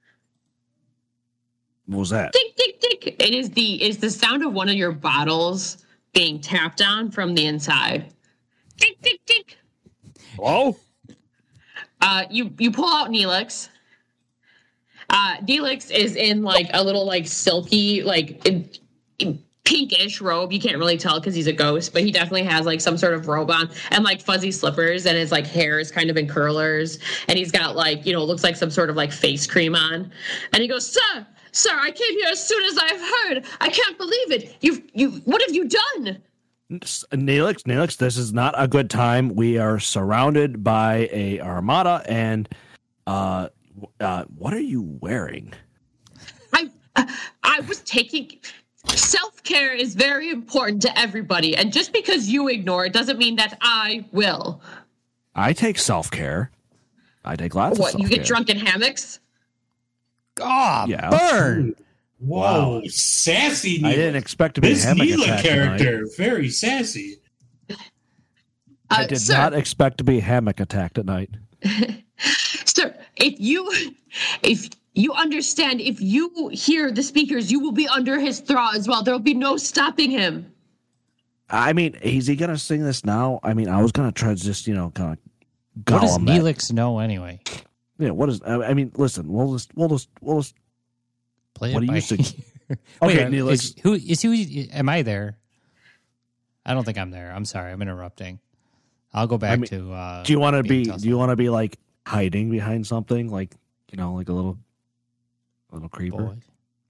What was that? ding ding ding. It is the is the sound of one of your bottles being tapped on from the inside. Ding ding ding. Hello? Uh, you you pull out Neelix. Uh, Neelix is in like a little like silky like in, in pinkish robe. You can't really tell because he's a ghost, but he definitely has like some sort of robe on and like fuzzy slippers, and his like hair is kind of in curlers, and he's got like, you know, looks like some sort of like face cream on, and he goes, "Sir, sir, I came here as soon as I've heard. I can't believe it. You've you what have you done?" Neelix, Neelix, this is not a good time. We are surrounded by a armada, and uh, uh, what are you wearing? I uh, I was taking self-care is very important to everybody, and just because you ignore it doesn't mean that I will. I take self-care. I take lots What, of you self-care. get drunk in hammocks? Oh, Yeah. burn. Whoa, Wow. sassy. I didn't expect to be This hammock Neela attacked character, tonight. very sassy. I Uh, did sir, not expect to be hammock attacked at night. Sir, if you if you understand, if you hear the speakers, you will be under his thrall as well. There will be no stopping him. I mean, is he gonna sing this now? I mean, I was gonna try to just, you know, kind of. What does Neelix know anyway? Yeah, what is? I I mean, listen, we'll just, we'll just, we'll just. Play What it do by you think? Wait, Neelix. is, who is who? Am I there? I don't think I'm there. I'm sorry. I'm interrupting. I'll go back I mean, to. Uh, do you want to being be? Tesla. Do you want to be like hiding behind something, like you know, like a little, little creeper? Boy.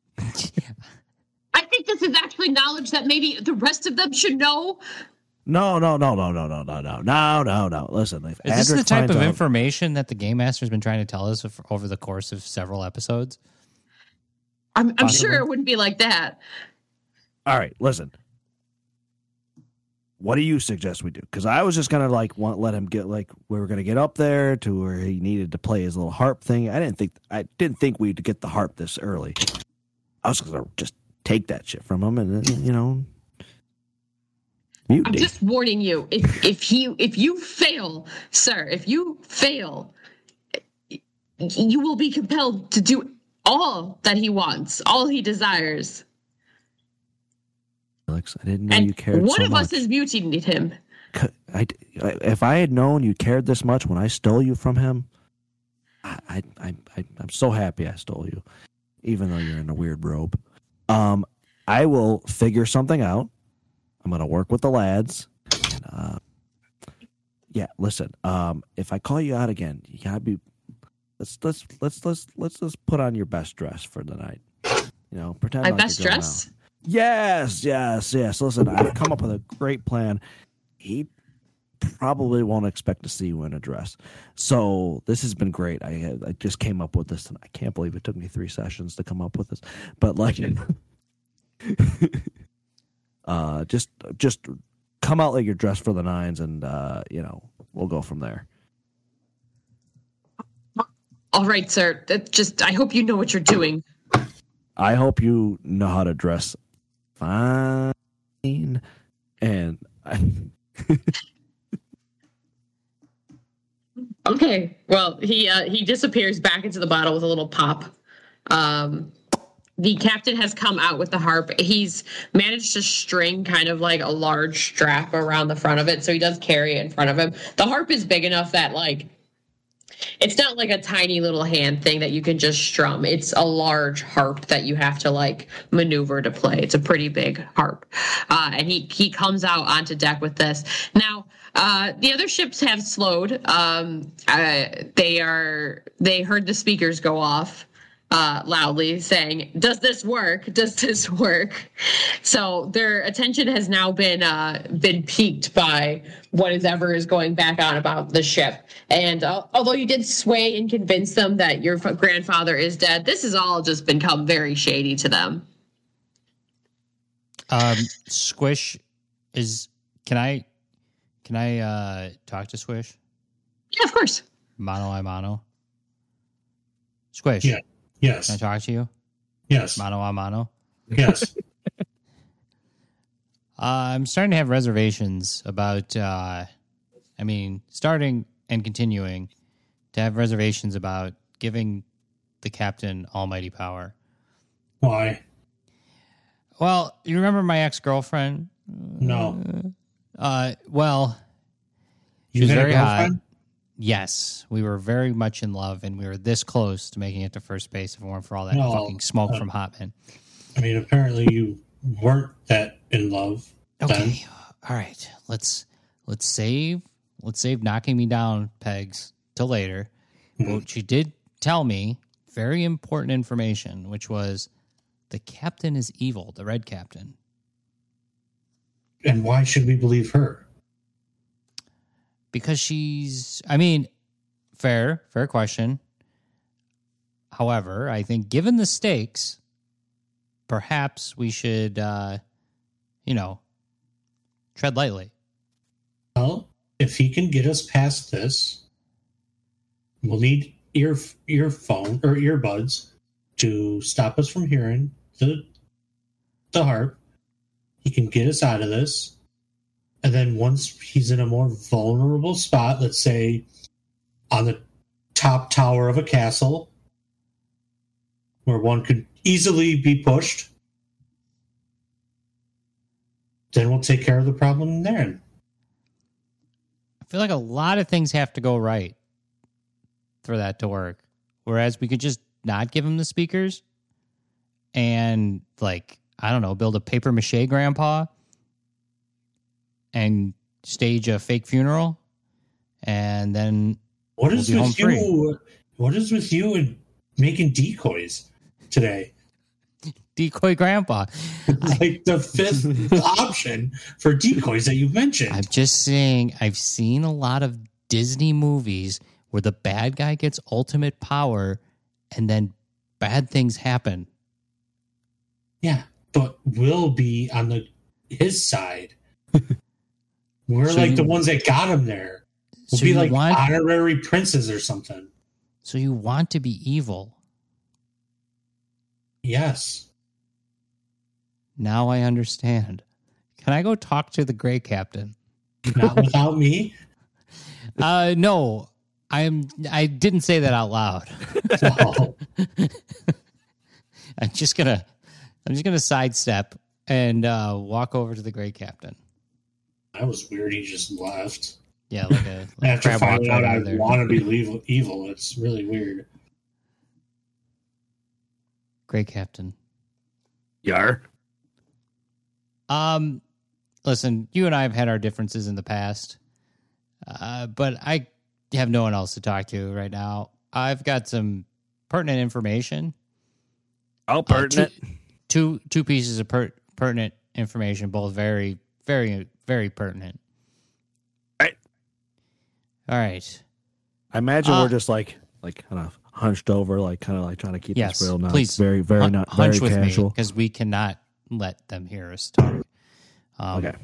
I think this is actually knowledge that maybe the rest of them should know. No, no, no, no, no, no, no, no, no, no, no. Listen, if Is this Adric the type finds of out- information that the game master has been trying to tell us of- over the course of several episodes? I'm, I'm Possibly. sure it wouldn't be like that. All right, listen. What do you suggest we do? Because I was just gonna like want let him get like we were gonna get up there to where he needed to play his little harp thing. I didn't think I didn't think we'd get the harp this early. I was gonna just take that shit from him and then, you know. I'm Mutiny. just warning you. If if you if you fail, sir, if you fail, you will be compelled to do all that he wants, all he desires. Alex, I didn't know And you cared one so of much. us has mutinied him. I, if I had known you cared this much when I stole you from him, I, I, I, I, I'm so happy I stole you, even though you're in a weird robe. Um, I will figure something out. I'm gonna work with the lads. And, uh, yeah, listen. Um, if I call you out again, you gotta be. Let's let's let's let's let's just put on your best dress for the night. You know, pretend My like best you're going dress? out. Yes, yes, yes. Listen, I've come up with a great plan. He probably won't expect to see you in a dress. So this has been great. I had, I just came up with this, and I can't believe it took me three sessions to come up with this. But like, uh, just just come out like you're dressed for the nines, and uh, you know we'll go from there. All right, sir. That just I hope you know what you're doing. I hope you know how to dress fine, and I, Okay. Well, he uh, he disappears back into the bottle with a little pop. Um, the captain has come out with the harp. He's managed to string kind of like a large strap around the front of it, so he does carry it in front of him. The harp is big enough that like it's not like a tiny little hand thing that you can just strum. It's a large harp that you have to like maneuver to play. It's a pretty big harp. Uh, and he, he comes out onto deck with this. Now, uh, the other ships have slowed. Um, uh, they are, they heard the speakers go off. Uh, loudly saying, "Does this work? Does this work?" So their attention has now been uh, been piqued by whatever is going back on about the ship. And uh, although you did sway and convince them that your f- grandfather is dead, this has all just become very shady to them. Um, Squish is. Can I? Can I uh, talk to Squish? Yeah, of course. Mano a mano. Squish. Yeah. Yes. Can I talk to you? Yes. Mano a mano. Yes. Uh, I'm starting to have reservations about, uh, I mean, starting and continuing to have reservations about giving the captain almighty power. Why? Well, you remember my ex-girlfriend? No. Uh, well, she You was had a very hot. girlfriend? Yes, we were very much in love, and we were this close to making it to first base if it weren't for all that No, fucking smoke uh, from Hotman. I mean, apparently you weren't that in love. Then. Okay, all right. Let's let's save let's save knocking me down pegs till later. Mhm. But she did tell me very important information, which was the captain is evil, the red captain. And why should we believe her? Because she's, I mean, fair, fair question. However, I think given the stakes, perhaps we should, uh, you know, tread lightly. Well, if he can get us past this, we'll need ear earphone or earbuds to stop us from hearing the the harp. He can get us out of this. And then once he's in a more vulnerable spot, let's say on the top tower of a castle, where one could easily be pushed, then we'll take care of the problem there. I feel like a lot of things have to go right for that to work. Whereas we could just not give him the speakers and like I don't know, build a paper mache grandpa and stage a fake funeral, and then what we'll is be home with you? free. What is with you and making decoys today? Decoy grandpa. It's like the fifth option for decoys that you mentioned. I'm just saying, I've seen a lot of Disney movies where the bad guy gets ultimate power and then bad things happen. Yeah, but we'll be on the his side. We're So like you- the ones that got him there. We'll So be you like want- honorary princes or something. So you want to be evil. Yes. Now I understand. Can I go talk to the Gray Captain? Not without me. Uh, no, I'm. I didn't say that out loud. No. I'm just gonna. I'm just gonna sidestep and uh, walk over to the Gray Captain. That was weird. He just left. Yeah, like a like After crab walk finding out right I over there. want to be evil, evil, it's really weird. Gray Captain. Yar. Um, listen, you and I have had our differences in the past, uh, but I have no one else to talk to right now. I've got some pertinent information. How Uh, pertinent. two, two two pieces of per- pertinent information, both very, very, very pertinent. Right. All right. I imagine Uh, we're just like like kind of hunched over, like kind of like trying to keep Yes, this real. Now please. it's very very Hun- not hunch very with casual. me because we cannot let them hear us talk. Um, Okay.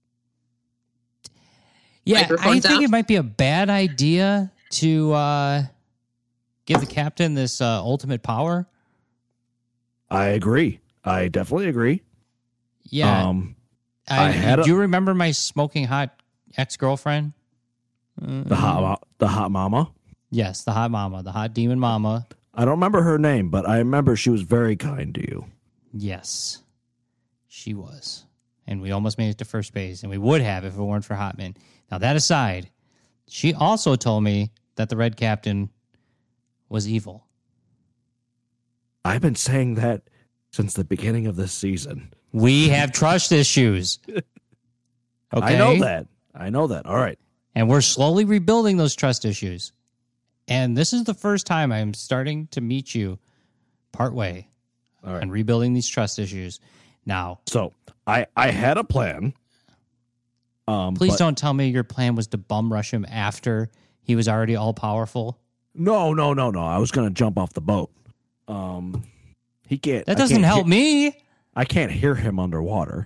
Yeah, I Microphones think out. it might be a bad idea to uh, give the captain this uh, ultimate power. I agree. I definitely agree. Yeah, Um, I, I had a- do you remember my smoking hot ex girlfriend? the hot mo- the hot mama. Yes, the hot mama, the hot demon mama. I don't remember her name, but I remember she was very kind to you. Yes, she was, and we almost made it to first base, and we would have if it weren't for Hotman. Now that aside, she also told me that the red captain was evil. I've been saying that since the beginning of this season. We have trust issues. Okay, I know that. I know that. All right. and we're slowly rebuilding those trust issues. And this is the first time I'm starting to meet you partway All right. and rebuilding these trust issues. Now, So I I had a plan. Um, please but- don't tell me your plan was to bum rush him after he was already all powerful. No, no, no, no. I was gonna jump off the boat. Um, he can't. That I doesn't can't help hear- me. I can't hear him underwater.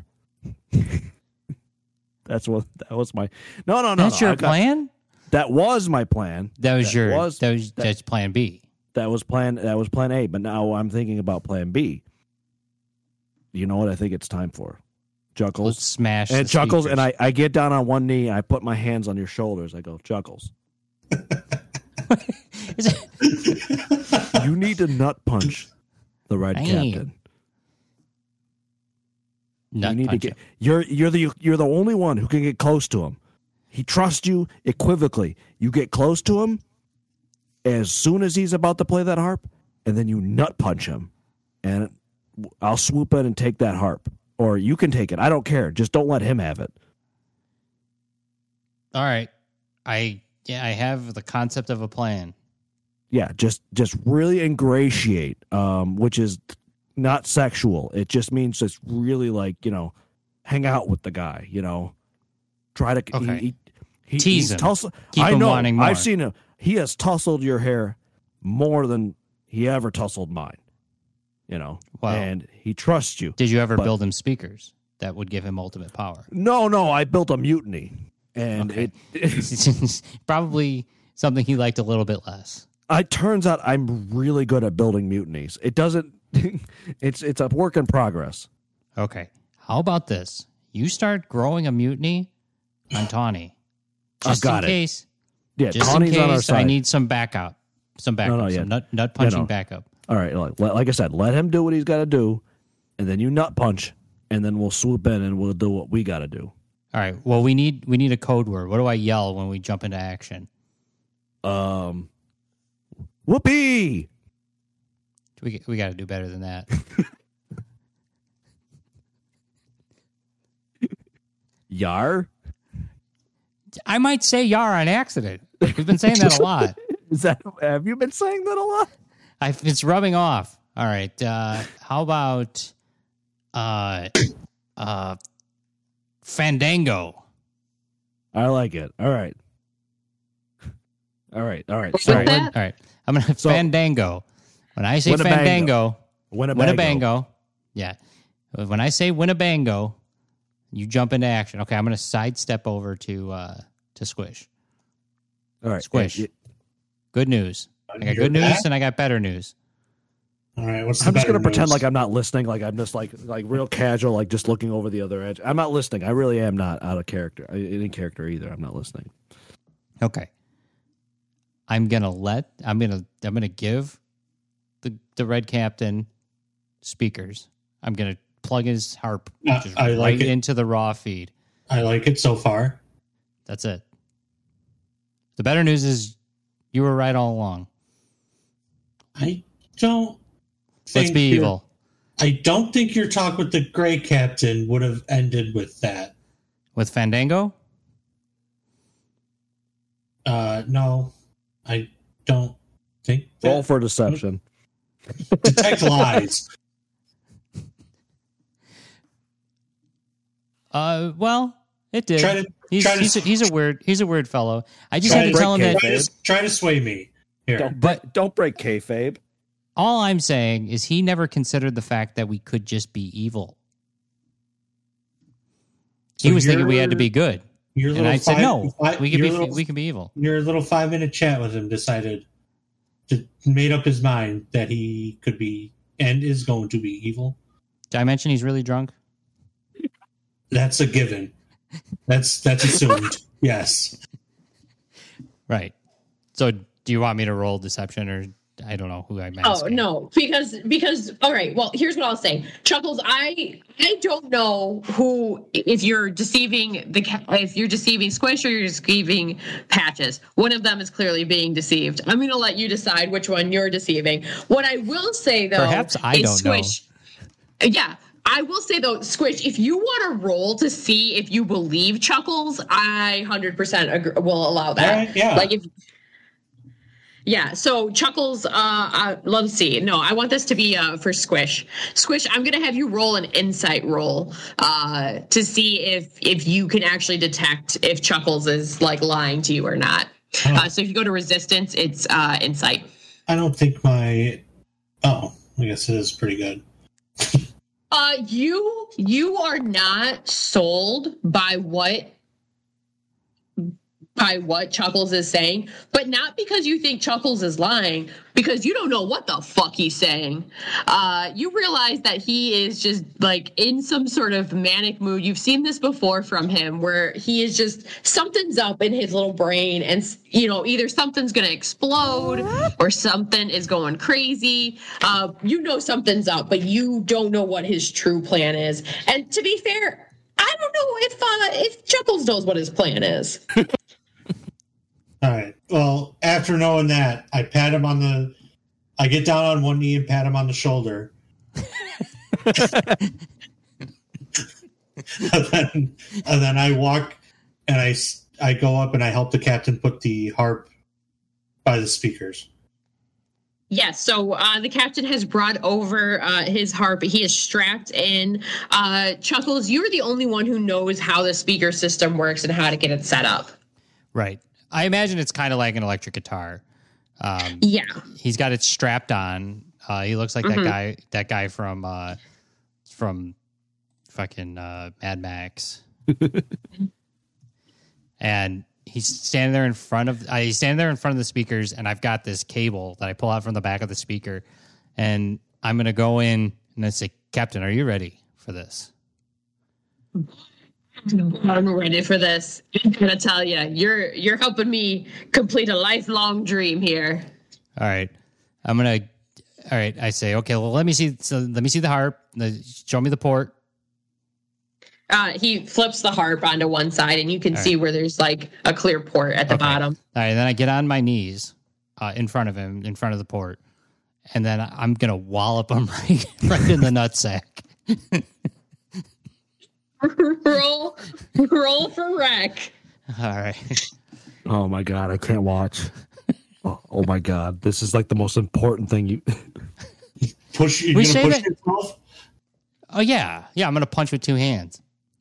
That's what that was my. No, no, no. That's no. your I got- plan? That was my plan. That was That your was- that was that- that's plan B. That was plan. That was plan A. But now I'm thinking about plan B. You know what? I think it's time for Let's Juckles smash and the Chuckles. speakers. And I, I get down on one knee. I put my hands on your shoulders. I go, Chuckles. Is it- You need to nut punch the red Hey. captain. Nut you need punch to get him. you're you're the you're the only one who can get close to him. He trusts you equivocally. You get close to him as soon as he's about to play that harp, and then you nut punch him, and I'll swoop in and take that harp, or you can take it. I don't care. Just don't let him have it. All right. I yeah, I have the concept of a plan. Yeah, just just really ingratiate, um, which is not sexual. It just means just really like you know, hang out with the guy. You know, try to Okay. He, he, Tease he's him. tussle- Keep I him know. wanting more. I've seen him. He has tussled your hair more than he ever tussled mine. You know, Wow. and he trusts you. Did you ever But- build him speakers that would give him ultimate power? No, no, I built a mutiny, and Okay. it. Probably something he liked a little bit less. It turns out I'm really good at building mutinies. It doesn't. it's it's a work in progress. Okay. How about this? You start growing a mutiny on Tawny. I've Just got in it. case. Yeah, Just in Tawny's on our case side. I need some backup. Some backup. no, yeah. Some nut, nut punching no. backup. All right, like, like I said, let him do what he's got to do, and then you nut punch, and then we'll swoop in and we'll do what we got to do. All right. Well, we need we need a code word. What do I yell when we jump into action? Um, whoopee! We we got to do better than that. Yar? I might say Yar on accident. We've been saying that a lot. Is that? Have you been saying that a lot? I, it's rubbing off. All right. Uh, how about uh, uh, Fandango? I like it. All right. All right. All right. What's So, that? All right. I'm going to So- Fandango. When I say Winnebago. Fandango, Winnebago. Winnebago. Yeah. When I say Winnebago, you jump into action. Okay, I'm going to sidestep over to uh, to Squish. All right. Squish. Yeah, Good news. I got You're good news back? and I got better news. All right, what's the I'm just better gonna pretend news? like I'm not listening, like I'm just like like real casual, like just looking over the other edge. I'm not listening. I really am not out of character, any character either. I'm not listening. Okay. I'm gonna let I'm gonna I'm gonna give the the Red Captain speakers. I'm gonna plug his harp Uh, just I like right it. into the raw feed. I like it so far. That's it. The better news is you were right all along. I don't. Let's think be your- evil. I don't think your talk with the Gray Captain would have ended with that. With Fandango? Uh, no, I don't think that. Roll for deception. Detect lies. Uh well, it did. Try to he's try to- he's, a, he's a weird he's a weird fellow. I just Try had to to tell him break that try, to, try to sway me here. Don't but don't break kayfabe. all I'm saying is he never considered the fact that we could just be evil. He So was thinking we your- had to be good. Your And little I said five- no. fi- We could your be little, we can be evil. your little five minute chat with him decided to made up his mind that he could be and is going to be evil. Did I mention he's really drunk? That's a given. That's that's assumed. Yes. Right. So do you want me to roll deception or I don't know who I'm Oh asking. no, because because all right. Well, here's what I'll say, Chuckles. I I don't know who if you're deceiving the ca- if you're deceiving Squish or you're deceiving Patches. One of them is clearly being deceived. I'm going to let you decide which one you're deceiving. What I will say though, Perhaps I is don't know. Squish. Yeah. I will say though, Squish, if you want to roll to see if you believe Chuckles, I one hundred percent agree, will allow that. All right, yeah. Like if Yeah, so Chuckles, uh, uh, let's see. No, I want this to be uh, for Squish. Squish, I'm going to have you roll an insight roll uh, to see if if you can actually detect if Chuckles is like lying to you or not. Oh. Uh, so if you go to resistance, it's uh, insight. I don't think my. Oh, I guess it is pretty good. Uh, you you are not sold by what by what Chuckles is saying, but not because you think Chuckles is lying, because you don't know what the fuck he's saying. Uh, you realize that he is just like in some sort of manic mood. You've seen this before from him, where he is just something's up in his little brain, and you know either something's going to explode or something is going crazy. Uh, you know something's up, but you don't know what his true plan is. And to be fair, I don't know if uh, if Chuckles knows what his plan is. All right. Well, after knowing that, I pat him on the. I get down on one knee and pat him on the shoulder. and, then, and then I walk and I, s- I go up and I help the captain put the harp by the speakers. Yes, so uh, the captain has brought over uh, his harp. He is strapped in. Uh, Chuckles, you're the only one who knows how the speaker system works and how to get it set up. Right. I imagine it's kind of like an electric guitar. Um, Yeah. he's got it strapped on. Uh, he looks like Mhm. that guy. That guy from uh, from fucking uh, Mad Max. And he's standing there in front of. Uh, he's standing there in front of the speakers, and I've got this cable that I pull out from the back of the speaker, and I'm gonna go in and I say, "Captain, are you ready for this?" I'm ready for this. I'm gonna tell you, you're you're helping me complete a lifelong dream here. All right, I'm gonna. All right, I say, okay. Well, let me see. So let me see the harp. The- Show me the port. Uh, he flips the harp onto one side, and you can All see where there's like a clear port at the Okay. bottom. All right, then I get on my knees uh, in front of him, in front of the port, and then I'm gonna wallop him right, right in the nutsack. roll, roll for wreck. All right. Oh my god, I can't watch. Oh, oh my god, this is like the most important thing you. Push. You're We gonna save push it. yourself. Oh yeah, yeah. I'm gonna punch with two hands.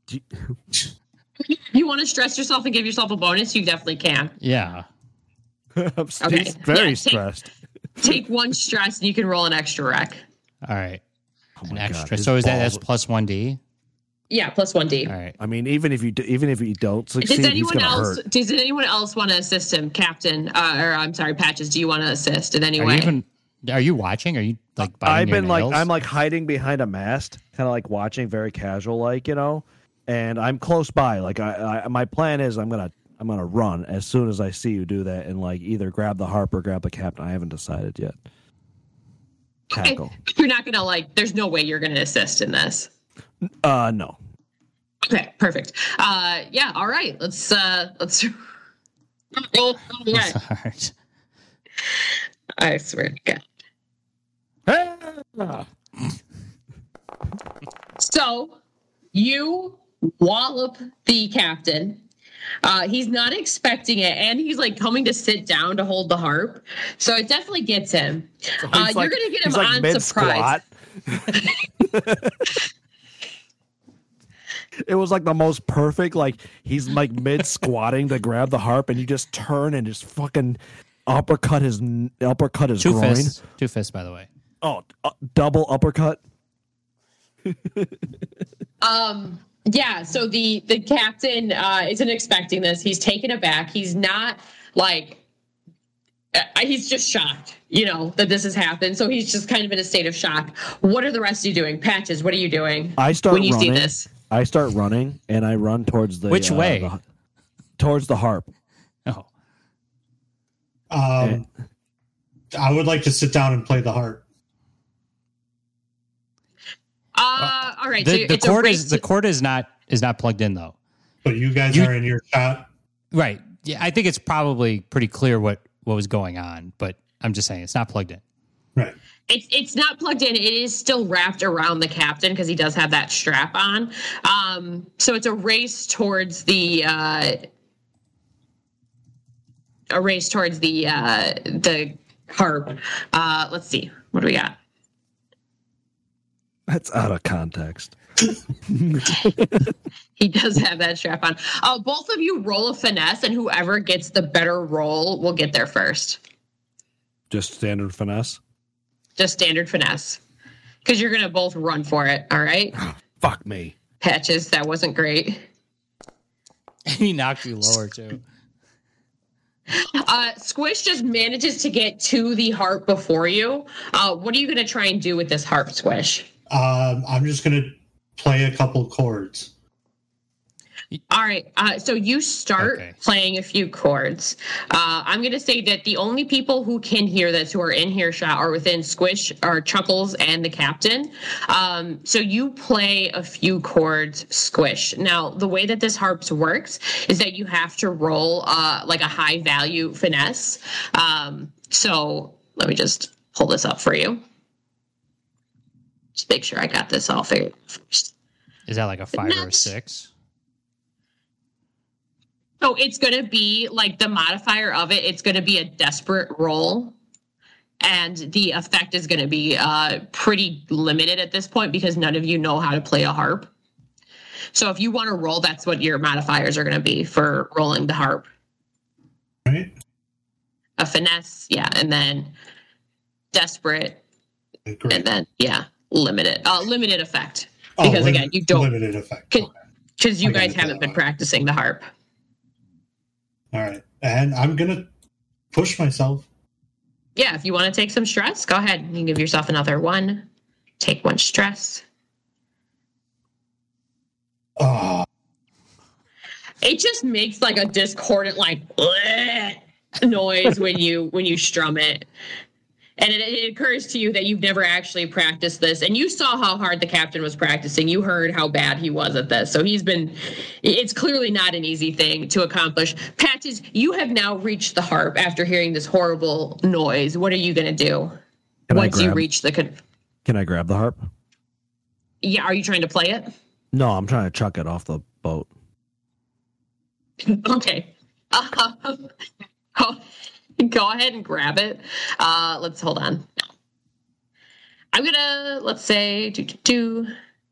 You want to stress yourself and give yourself a bonus? You definitely can. Yeah. I'm Okay. He's very Yeah, take- stressed. Take one stress and you can roll an extra wreck. All right. Oh An my God, extra. his So is that that's balls- plus one d? Yeah, plus one D. All right. I mean, even if you do, even if you don't succeed, Does he's anyone gonna else? hurt. Does anyone else want to assist him, Captain? Uh, or I'm sorry, Patches. Do you want to assist in any Are way? you even? Are you watching? Are you like? biting I've your been like, nails? I'm like hiding behind a mast, kind of like watching, very casual, like you know, and I'm close by. Like I, I, my plan is, I'm gonna, I'm gonna run as soon as I see you do that, and like either grab the harp or grab the captain. I haven't decided yet. Okay. Tackle. You're not gonna like. There's no way you're gonna assist in this. Uh, no. Okay, perfect. Uh, yeah. All right. Let's uh, let's roll. All right. All right. I swear to God. Ah! So you wallop the captain. Uh, he's not expecting it, and he's like coming to sit down to hold the harp. So it definitely gets him. Uh, He's you're like- gonna get him he's like on mid-squat. surprise. It was like the most perfect. Like he's like mid squatting to grab the harp, and you just turn and just fucking uppercut his uppercut his Two groin. fists. Two fists, by the way. Oh, uh, double uppercut. Um. Yeah. So the the captain uh, isn't expecting this. He's taken aback. He's not like. Uh, he's just shocked, you know, that this has happened. So he's just kind of in a state of shock. What are the rest of you doing? Patches, what are you doing? I start when you running. see this. I start running, and I run towards the Which uh, way? the- towards the harp. Oh. Um, I would like to sit down and play the harp. Uh, all right. The, so the it's a cord race is the to- cord is not is not plugged in though. But you guys You- are in your shot. Right. Yeah, I think it's probably pretty clear what what was going on, but I'm just saying it's not plugged in. Right. It's it's not plugged in. It is still wrapped around the captain because he does have that strap on. Um, so it's a race towards the uh, a race towards the uh, the harp. Uh, let's see. What do we got? That's out of context. He does have that strap on. Uh, both of you roll a finesse, and whoever gets the better roll will get there first. Just standard finesse. Just standard finesse. Because you're going to both run for it, all right? Fuck me. Patches, that wasn't great. He knocked you lower too. Uh, Squish just manages to get to the harp before you. Uh, what are you going to try and do with this harp, Squish? Um, I'm just going to play a couple chords. All right. Uh, so you start Okay. playing a few chords. Uh, I'm going to say that the only people who can hear this, who are in earshot, are within Squish, are Chuckles, and the captain. Um, so you play a few chords, Squish. Now, the way that this harps works is that you have to roll uh, like a high value finesse. Um, so let me just pull this up for you. Just make sure I got this all figured out first. Is that like a five or a Nuts. six? So it's going to be like the modifier of it. It's going to be a desperate roll. And the effect is going to be uh, pretty limited at this point because none of you know how to play a harp. So if you want to roll, that's what your modifiers are going to be for rolling the harp. Right. A finesse, yeah. And then desperate. Great. And then, yeah, limited. Uh, limited effect. Oh, Because lim- again, you don't. limited effect. Can- Okay. Because you I got guys it. haven't been practicing the harp. All right. And I'm going to push myself. Yeah, if you want to take some stress, go ahead. You can give yourself another one. Take one stress. Oh, It just makes like a discordant, like bleh noise when you when you strum it. And it, it occurs to you that you've never actually practiced this, and you saw how hard the captain was practicing. You heard how bad he was at this, so he's been. It's clearly not an easy thing to accomplish. Patches, you have now reached the harp after hearing this horrible noise. What are you going to do Can I once you grab- reach the? Con- Can I grab the harp? yeah, are you trying to play it? No, I'm trying to chuck it off the boat. Okay. Uh, go, go ahead and grab it. Uh, let's hold on. I'm gonna let's say do do do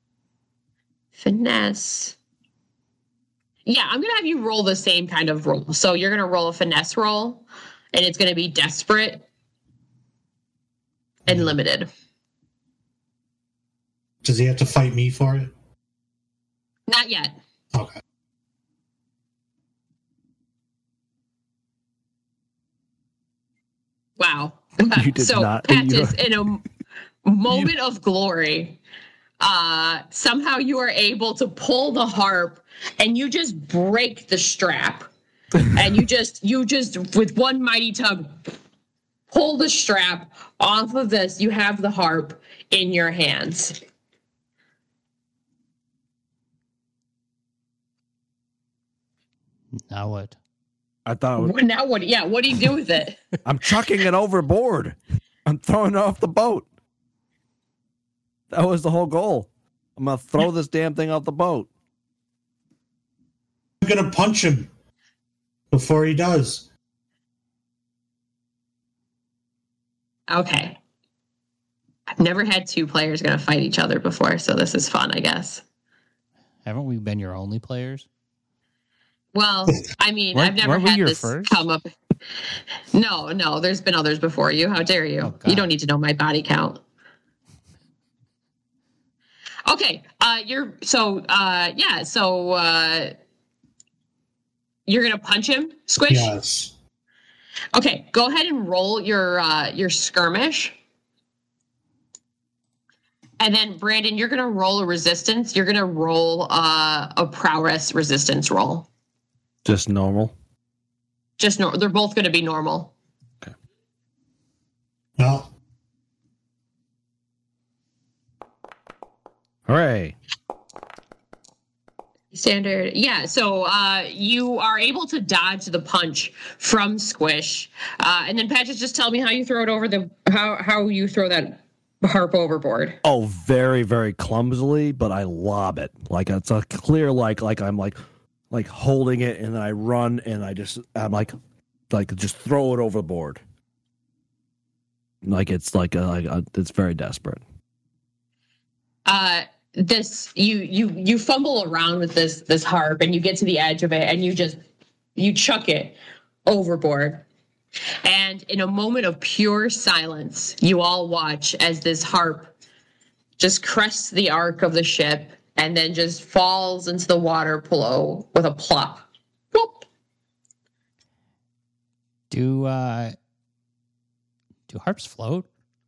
finesse. Yeah, I'm gonna have you roll the same kind of roll. So you're gonna roll a finesse roll, and it's gonna be desperate and limited. Does he have to fight me for it? Not yet. Okay. Wow. You did so not- Patches, you- in a moment of glory, uh, somehow you are able to pull the harp and you just break the strap. and you just you just with one mighty tug pull the strap off of this. You have the harp in your hands. Now what? I thought it was, Well, now what? Yeah, what do you do with it? I'm chucking it overboard. I'm throwing it off the boat. That was the whole goal. I'm gonna throw this damn thing off the boat. I'm gonna punch him before he does. Okay. I've never had two players going to fight each other before, so this is fun, I guess. Haven't we been your only players? Well, I mean, Weren't- I've never weren't we had your this first? come up. No, no, there's been others before you. How dare you? Oh, God. You don't need to know my body count. Okay, uh, you're so uh, yeah, so uh, you're gonna punch him, Squish. Yes. Okay, go ahead and roll your uh, your skirmish. And then, Brandon, you're going to roll a resistance. You're going to roll uh, a prowess resistance roll. Just normal. Just no, they're both going to be normal. Well, Hooray. Standard. Yeah, so uh, you are able to dodge the punch from Squish. Uh, and then, Patches, just tell me how you throw it over the, how, how you throw that harp overboard. Oh, very, very clumsily, but I lob it. Like it's a clear, like, like I'm like, like holding it, and then I run, and I just, I'm like, like just throw it overboard. Like it's like, a, like a, it's very desperate. Uh, this you you you fumble around with this this harp, and you get to the edge of it, and you just you chuck it overboard. And in a moment of pure silence, you all watch as this harp just crests the arc of the ship and then just falls into the water below with a plop. Whoop. Do uh, do harps float?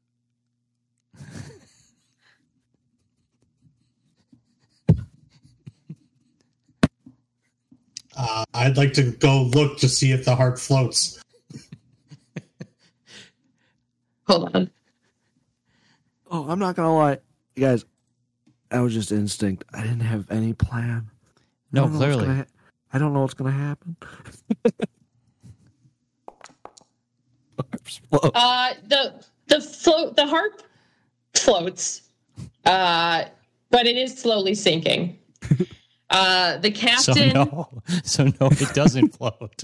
uh, I'd like to go look to see if the harp floats. Hold on. Oh, I'm not gonna lie, you guys. That was just instinct. I didn't have any plan. I No, don't know what's clearly. gonna ha- I don't know what's gonna happen. Uh, the the float the harp floats, uh, but it is slowly sinking. Uh, the So captain. no, so no, it doesn't float.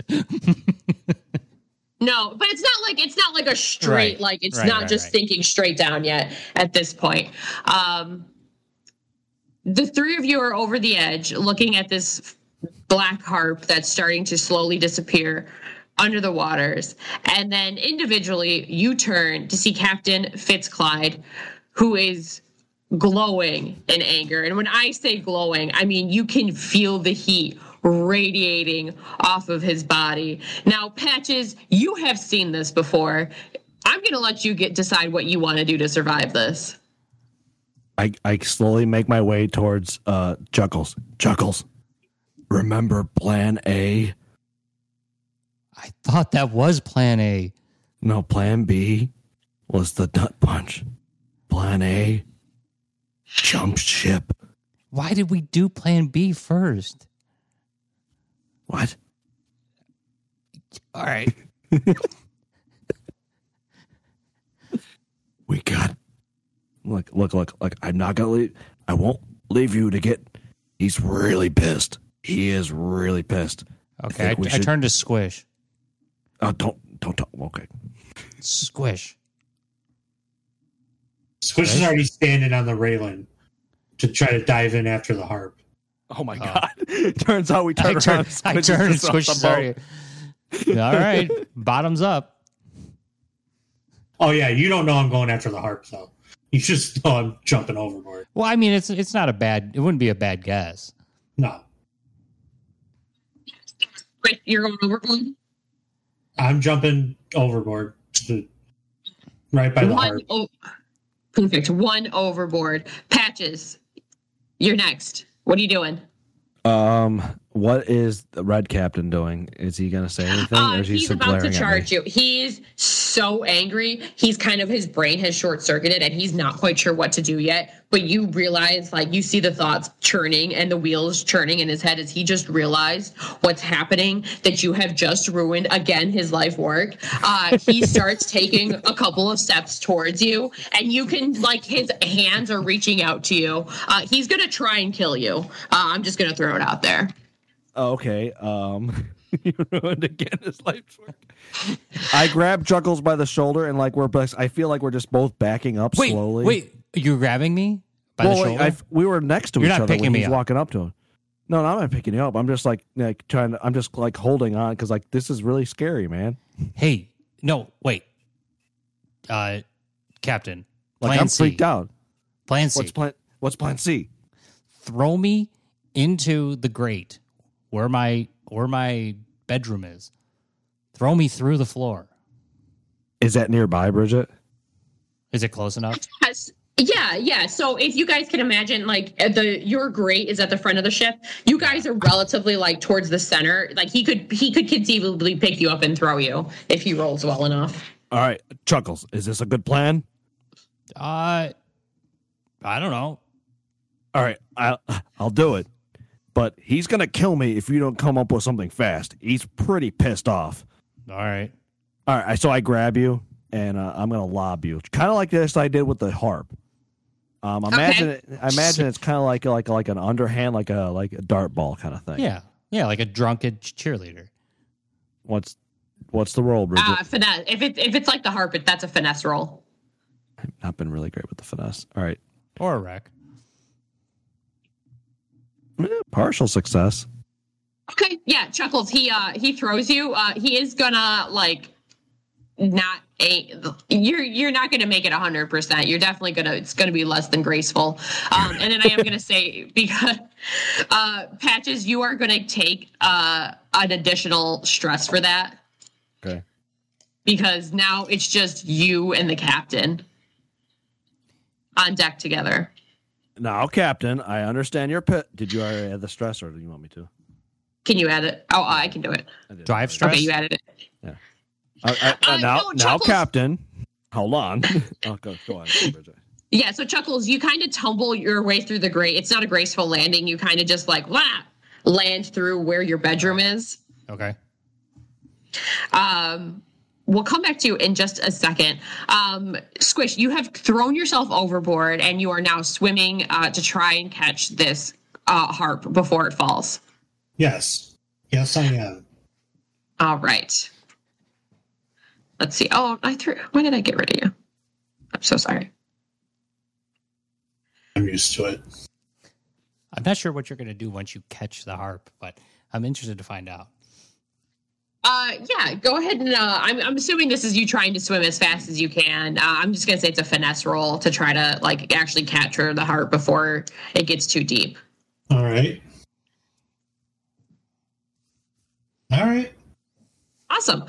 No, but it's not like it's not like a straight Right. like it's Right, not right, just right. sinking straight down yet at this point. Um, the three of you are over the edge, looking at this black harp that's starting to slowly disappear under the waters, and then individually you turn to see Captain Fitzclyde, who is glowing in anger. And when I say glowing, I mean you can feel the heat radiating off of his body. Now, Patches, you have seen this before. I'm going to let you get decide what you want to do to survive this. I, I slowly make my way towards uh, Chuckles. Chuckles, remember Plan A? I thought that was Plan A. No, Plan B was the nut punch. Plan A, jump ship. Why did we do Plan B first? What? All right. We got. Look, look, look, look. I'm not gonna leave. I won't leave you to get He's really pissed. He is really pissed. Okay, I, I, should... I turned to Squish. Oh, don't, don't, don't. Okay. Squish. Squish is already standing on the railing to try to dive in after the harp. Oh my god! Turns out we turned I turn, around. I turned and Squish is already. All right, bottoms up. Oh yeah, you don't know I'm going after the harp though. You just know I'm jumping overboard. Well, I mean, it's it's not a bad. It wouldn't be a bad guess. No. Wait, you're going overboard? I'm jumping overboard to, right by the One harp. o- Perfect. One overboard. Patches, you're next. What are you doing? Um, what is the red captain doing? Is he going to say anything, Uh, or is he he's still about to glaring at charge me? you. He's so angry. He's kind of, his brain has short circuited and he's not quite sure what to do yet. But you realize, like, you see the thoughts churning and the wheels churning in his head as he just realized what's happening, that you have just ruined again his life work. Uh, he starts taking a couple of steps towards you, and you can, like, his hands are reaching out to you. Uh, he's gonna try and kill you. Uh, I'm just gonna throw it out there. Oh, okay. Um, you ruined again his life's work. I grab Chuckles by the shoulder and like we're, I feel like we're just both backing up Wait, slowly. wait, you're grabbing me by well, the wait, shoulder? I, we were next to You're each not other picking when me he's up. walking up to him. No, no, I'm not picking you up. I'm just like, like trying to. I'm just like holding on because like this is really scary, man. Hey, no, wait, uh, Captain. Like Plan I'm C. freaked out. Plan C. What's plan? What's plan C? Throw me into the grate where my where my bedroom is. Throw me through the floor. Is that nearby, Bridget? Is it close enough? Yes. Yeah, yeah. So if you guys can imagine, like the your grate is at the front of the ship. You guys are relatively like towards the center. Like he could he could conceivably pick you up and throw you if he rolls well enough. All right, Chuckles. Is this a good plan? Uh, I don't know. All right, I'll I'll do it. But he's gonna kill me if you don't come up with something fast. He's pretty pissed off. All right. All right, so I grab you and uh, I'm gonna lob you, kind of like this I did with the harp. Um, imagine Okay. it. I imagine it's kind of like like like an underhand, like a like a dart ball kind of thing. Yeah, yeah, like a drunken cheerleader. What's what's the roll, Bridget? Uh, finesse. If it's if it's like the harp, it, that's a finesse roll. I've not been really great with the finesse. All right, Or a wreck. Eh, partial success. Okay. Yeah. Chuckles. He uh he throws you. Uh, he is gonna like not a you're you're not gonna make it a hundred percent. You're definitely gonna it's gonna be less than graceful. Um, and then I am gonna say because uh, Patches, you are gonna take uh an additional stress for that. Okay. Because now it's just you and the captain on deck together. Now, Captain, I understand your pit. Did you already add the stress, or do you want me to? Can you add it? Oh, I can do it. I did. Do I have stress? Okay, you added it. I, I, Uh, now, no, now, Chuckles- Captain, hold on. Oh, go, go on, Bridget. Yeah, so Chuckles, you kind of tumble your way through the grate. It's not a graceful landing. You kind of just like, wah, land through where your bedroom is. Okay. Um, we'll come back to you in just a second. Um, Squish, you have thrown yourself overboard and you are now swimming uh, to try and catch this uh, harp before it falls. Yes. Yes, I am. All right. Let's see. Oh, I threw. Why did I get rid of you? I'm so sorry. I'm used to it. I'm not sure what you're going to do once you catch the harp, but I'm interested to find out. Uh, yeah, go ahead and uh, I'm, I'm assuming this is you trying to swim as fast as you can. Uh, I'm just gonna say it's a finesse roll to try to like actually capture the harp before it gets too deep. All right. All right. Awesome.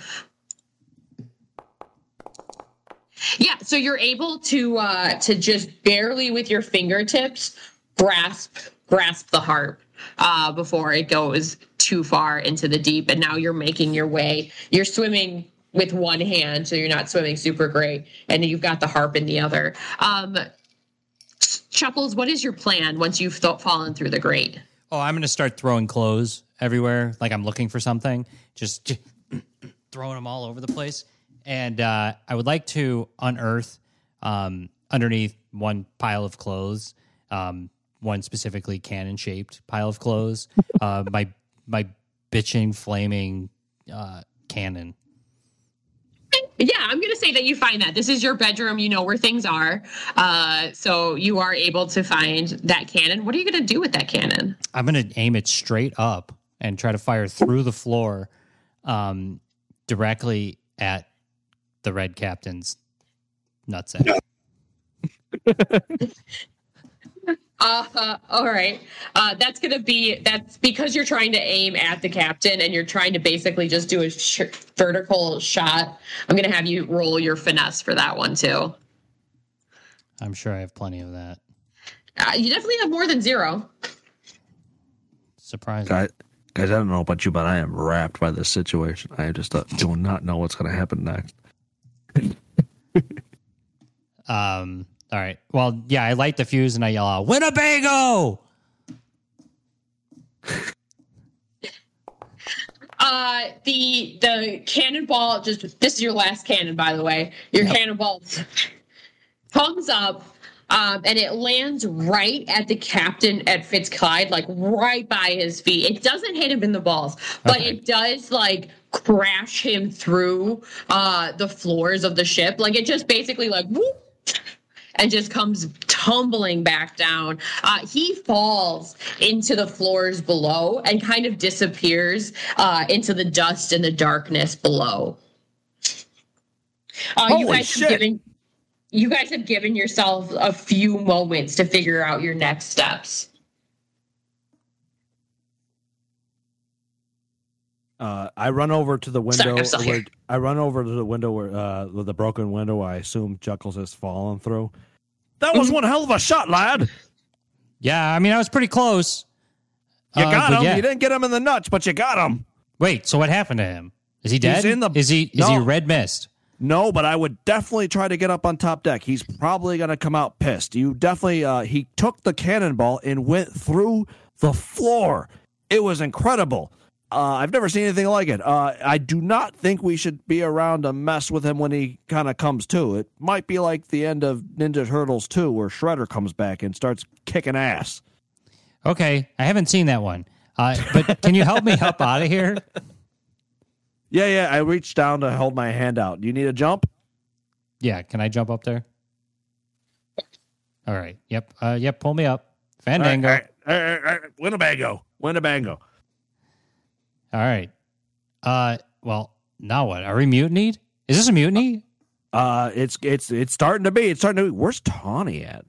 Yeah, so you're able to uh, to just barely with your fingertips grasp grasp the harp uh, before it goes too far into the deep, and now you're making your way. You're swimming with one hand, so you're not swimming super great, and you've got the harp in the other. Um, Chuckles, what is your plan once you've th- fallen through the grate? Oh, I'm going to start throwing clothes everywhere, like I'm looking for something. Just, just throwing them all over the place. And uh, I would like to unearth um, underneath one pile of clothes um, one specifically cannon shaped pile of clothes. Uh, my my bitching flaming uh, cannon. Yeah, I'm going to say that you find that. This is your bedroom. You know where things are. Uh, so you are able to find that cannon. What are you going to do with that cannon? I'm going to aim it straight up and try to fire through the floor um, directly at the Red Captain's nutsack. Uh, uh, all right. Uh, that's going to be, that's because you're trying to aim at the captain and you're trying to basically just do a sh- vertical shot. I'm going to have you roll your finesse for that one too. I'm sure I have plenty of that. Uh, you definitely have more than zero. Surprising. Guys, guys, I don't know about you, but I am wrapped by this situation. I just uh, do not know what's going to happen next. Um. All right. Well, yeah, I light the fuse and I yell out, Winnebago! Uh, the the cannonball, just this is your last cannon, by the way. Your Yep. cannonball comes up, um, and it lands right at the captain at Fitzclyde, like right by his feet. It doesn't hit him in the balls, but Okay. it does like crash him through uh, the floors of the ship. Like it just basically like whoop, and just comes tumbling back down. Uh, he falls into the floors below and kind of disappears uh, into the dust and the darkness below. Uh, you Holy guys shit. have given you guys have given yourself a few moments to figure out your next steps. Uh, I run over to the window. Sorry, I'm still where, here. I run over to the window where uh, with the broken window. I assume Chuckles has fallen through. That was one hell of a shot, lad. Yeah, I mean, I was pretty close. You Uh, got but him. yeah. You didn't get him in the nuts, but you got him. Wait, so what happened to him? Is he dead? in the- is he is he No. red mist? No, but I would definitely try to get up on top deck. He's probably going to come out pissed. You definitely. Uh, he took the cannonball and went through the floor. It was incredible. Uh, I've never seen anything like it. Uh, I do not think we should be around to mess with him when he kind of comes to. It might be like the end of Ninja Turtles two, where Shredder comes back and starts kicking ass. Okay, I haven't seen that one. Uh, but can you help me up out of here? Yeah, yeah. I reached down to hold my hand out. Do you need a jump? Yeah, can I jump up there? All right. Yep. Uh, yep. Pull me up. Fandango. All right, all right, all right, all right. Winnebago. Winnebago. All right. Uh, well, now what? Are we mutinied? Is this a mutiny? Uh, it's it's it's starting to be. It's starting to be. Where's Tawny at?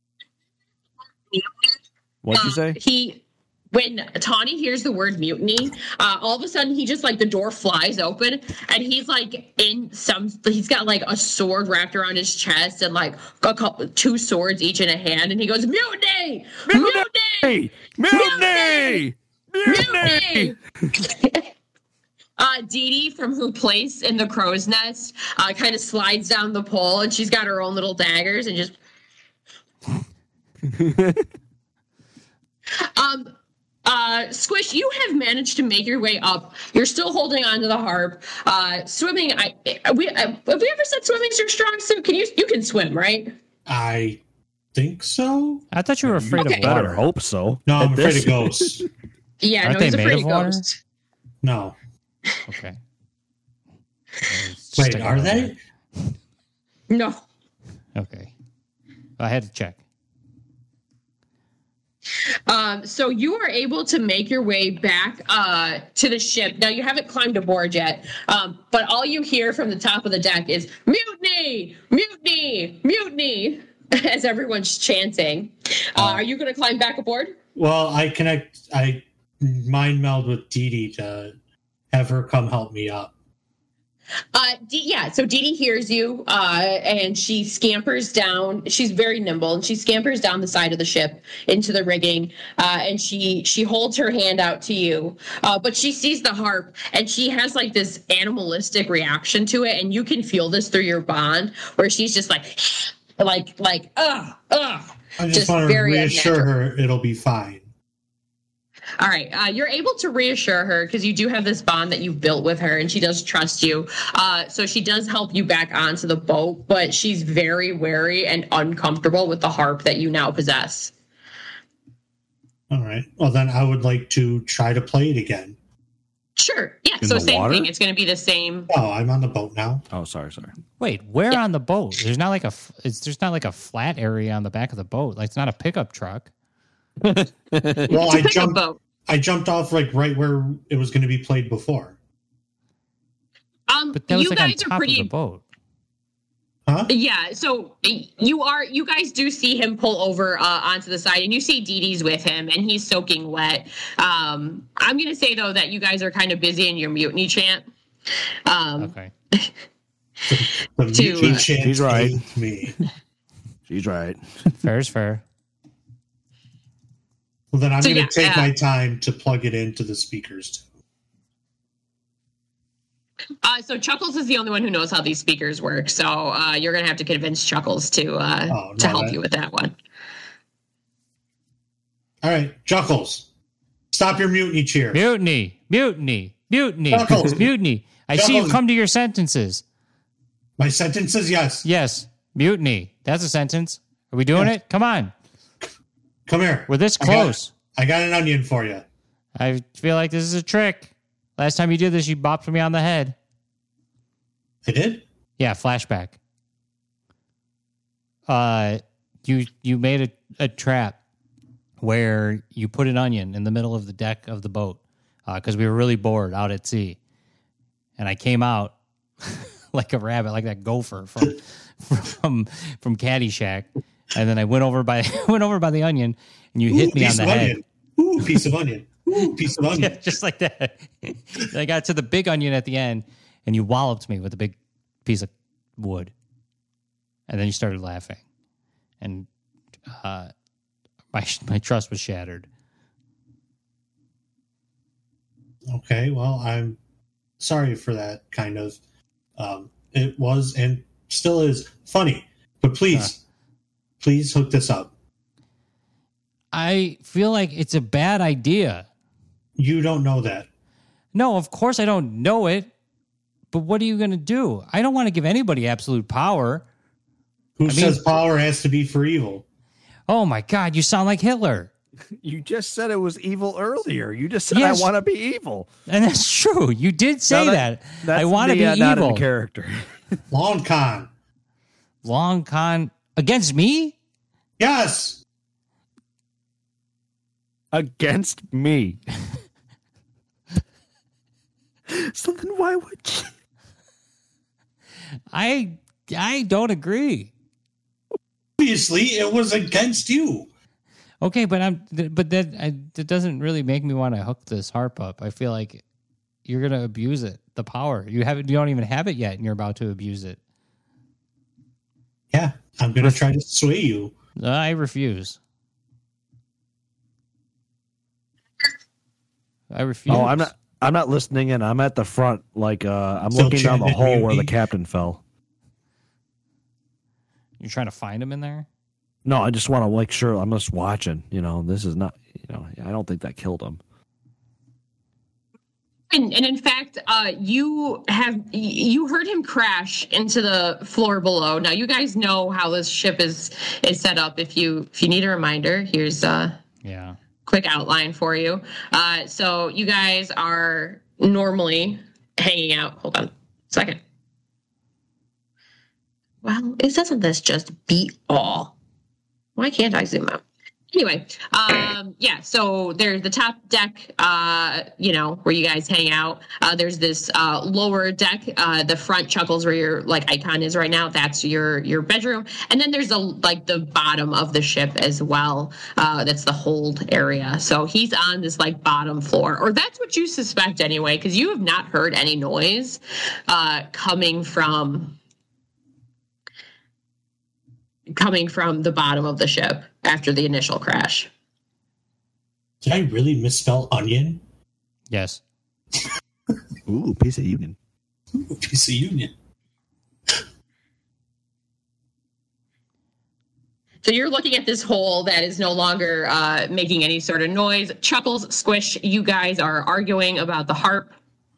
What'd you Uh, say? He, when Tawny hears the word mutiny, uh, all of a sudden he just like the door flies open and he's like in some. He's got like a sword wrapped around his chest and like a couple, two swords each in a hand, and he goes mutiny, mutiny, Mutiny! Mutiny! mutiny. Uh, Dee Dee from her place in the crow's nest uh, kind of slides down the pole, and she's got her own little daggers and just. um, uh, Squish, you have managed to make your way up. You're still holding on to the harp. Uh, swimming, I we uh, have we ever said swimming's your strong suit? Can you you can swim, right? I think so. I thought you were afraid Okay. of Better water. hope so. No, I'm At afraid this- of ghosts. Yeah, Aren't no, they he's made afraid of of water? ghosts. No. Okay. Wait, Stick are on they? that. No. Okay. I had to check. Um, so you are able to make your way back uh, to the ship. Now you haven't climbed aboard yet, um, but all you hear from the top of the deck is mutiny, mutiny, mutiny, as everyone's chanting. Uh, are you going to climb back aboard? Well, I connect. I mind meld with Dee Dee to have her come help me up. Uh, D- yeah, so Dee Dee hears you, uh, and she scampers down. She's very nimble, and she scampers down the side of the ship into the rigging, uh, and she she holds her hand out to you. Uh, but she sees the harp, and she has like this animalistic reaction to it, and you can feel this through your bond, where she's just like, like, like, ugh, ugh. I just, Just want to very reassure unnatural. her it'll be fine. All right, uh, you're able to reassure her because you do have this bond that you've built with her, and she does trust you. Uh, so she does help you back onto the boat, but she's very wary and uncomfortable with the harp that you now possess. All right. Well, then I would like to try to play it again. Sure. Yeah. In so the same water? thing. It's going to be the same. Oh, I'm on the boat now. Oh, sorry, sorry. Wait, where Yeah. on the boat? There's not like a f- it's there's not like a flat area on the back of the boat. Like it's not a pickup truck. Well, It's a I pickup jumped. boat. I jumped off like right where it was going to be played before. Um, But that was you like on guys top are pretty. of the boat. Huh? Yeah, so you are you guys do see him pull over uh, onto the side, and you see Dee Dee's with him, and he's soaking wet. Um, I'm gonna say though that you guys are kind of busy in your mutiny chant. Um, Okay. The To, mutiny uh, chant She's right. saved me. She's right. Fair is fair. Well, then I'm So, going yeah, to take uh, my time to plug it into the speakers. uh, so Chuckles is the only one who knows how these speakers work, so uh, you're gonna have to convince Chuckles to uh, Oh, to no, help that- you with that one. All right, Chuckles, stop your mutiny cheer. Mutiny, mutiny, mutiny, Chuckles. mutiny. I see you've Chuckles. come to your sentences. My sentence is yes. Yes, mutiny. That's a sentence. Are we doing Yes. it? Come on. Come here. We're this I got- close. I got an onion for you. I feel like this is a trick. Last time you did this, you bopped me on the head. I did? Yeah, flashback. Uh, you you made a, a trap where you put an onion in the middle of the deck of the boat because we were really bored out at sea, and I came out like a rabbit, like that gopher from from from Caddyshack, and then I went over by went over by the onion, and you hit Ooh, me on piece the of head. onion. Ooh, piece of onion. Ooh, piece of onion. Yeah, just like that. I got to the big onion at the end, and you walloped me with a big piece of wood. And then you started laughing. And uh, my my trust was shattered. Okay, well, I'm sorry for that, kind of. Um, it was and still is funny, but please, please hook this up. I feel like it's a bad idea. You don't know that. No, of course I don't know it. But what are you going to do? I don't want to give anybody absolute power. Who I mean- says power has to be for evil? Oh my God, you sound like Hitler. You just said it was evil earlier. You just said Yes. I want to be evil. And that's true. You did say No, that. That's I want to me, be uh, not evil. in character. Long con. Long con against me? Yes. Against me. So then why would you? I I don't agree. Obviously, it was against you. Okay, but I'm but that I, that doesn't really make me want to hook this harp up. I feel like you're gonna abuse it, the power. You haven't, you don't even have it yet, and you're about to abuse it. Yeah, I'm going to try to sway you. I refuse. I refuse. Oh, I'm not. I'm not listening in. I'm at the front, like uh, I'm Still looking down the chanting hole where the mutiny? captain fell. You're trying to find him in there. No, I just want to make sure. I'm just watching. You know, this is not. You know, I don't think that killed him. And, and in fact, uh, you have you heard him crash into the floor below. Now you guys know how this ship is is set up. If you if you need a reminder, here's a Yeah. quick outline for you. Uh, so you guys are normally hanging out. Hold on a second. Well, it doesn't this just beat all? Why can't I zoom out? Anyway, um, yeah, so there's the top deck, uh, you know, where you guys hang out. Uh, there's this uh, lower deck, uh, the front Chuckles where your like icon is right now. That's your your bedroom, and then there's a like the bottom of the ship as well. Uh, that's the hold area. So he's on this like bottom floor, or that's what you suspect anyway, because you have not heard any noise uh, coming from. coming from the bottom of the ship after the initial crash. Did I really misspell onion? Yes. Ooh, piece of union. Ooh, piece of union. So you're looking at this hole that is no longer uh, making any sort of noise. Chuckles, Squish, you guys are arguing about the harp.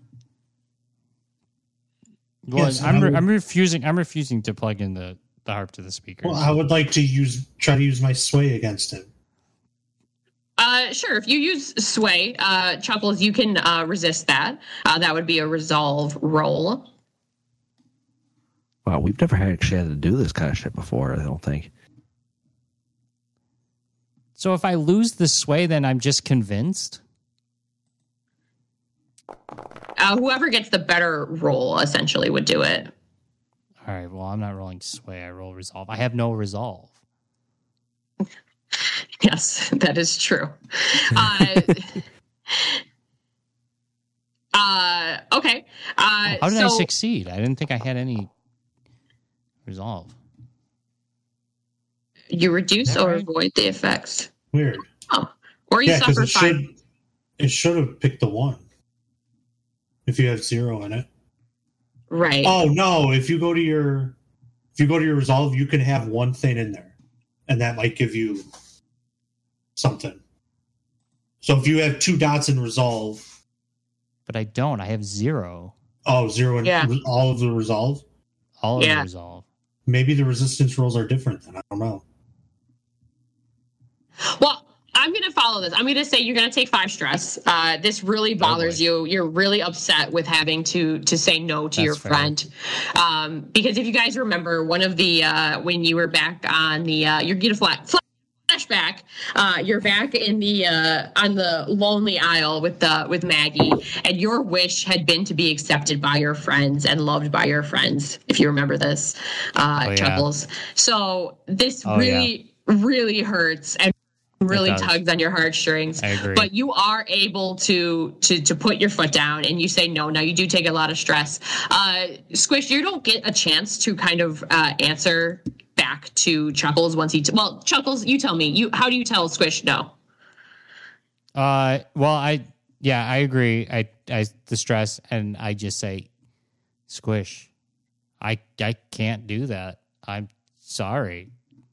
Well, Yes, I'm I re- would- I'm refusing. I'm refusing to plug in the, the harp to the speakers. Well, I would like to use try to use my sway against him. Uh, sure. If you use sway, uh, Chuckles, you can uh, resist that. Uh, that would be a resolve roll. Wow, we've never actually had to do this kind of shit before, I don't think. So if I lose the sway, then I'm just convinced? Uh, whoever gets the better roll essentially would do it. All right, well, I'm not rolling sway. I roll resolve. I have no resolve. Yes, that is true. Uh, uh, okay. Uh, How did so, I succeed? I didn't think I had any resolve. You reduce That or right? avoid the effects. Weird. Oh, or you Yeah, because suffer it five. should it should have picked the one if you have zero in it. Right. Oh no! If you go to your if you go to your resolve, you can have one thing in there, and that might give you something. So if you have two dots in resolve, But I don't. I have zero. oh zero in Yeah. re- all of the resolve. All of Yeah. the resolve. Maybe the resistance rolls are different. Then I don't know. Well, I'm going to follow this. I'm going to say you're going to take five stress. Uh, this really bothers boy. you. You're really upset with having to to say no to That's your fair. friend. Um, because if you guys remember, one of the uh, when you were back on the uh, you're getting flat. Flashback. Uh, you're back in the uh, on the lonely isle with the with Maggie, and your wish had been to be accepted by your friends and loved by your friends. If you remember this, uh, Oh, yeah. Chuckles. So this Oh, really, really hurts and really does. tugs on your heartstrings. I agree. But you are able to to to put your foot down and you say no. Now you do take a lot of stress. Uh, Squish, you don't get a chance to kind of uh, answer back to Chuckles once he. T- well, Chuckles, you tell me. You how do you tell Squish no? Uh, well, I yeah, I agree. I I the stress, and I just say, Squish, I I can't do that. I'm sorry.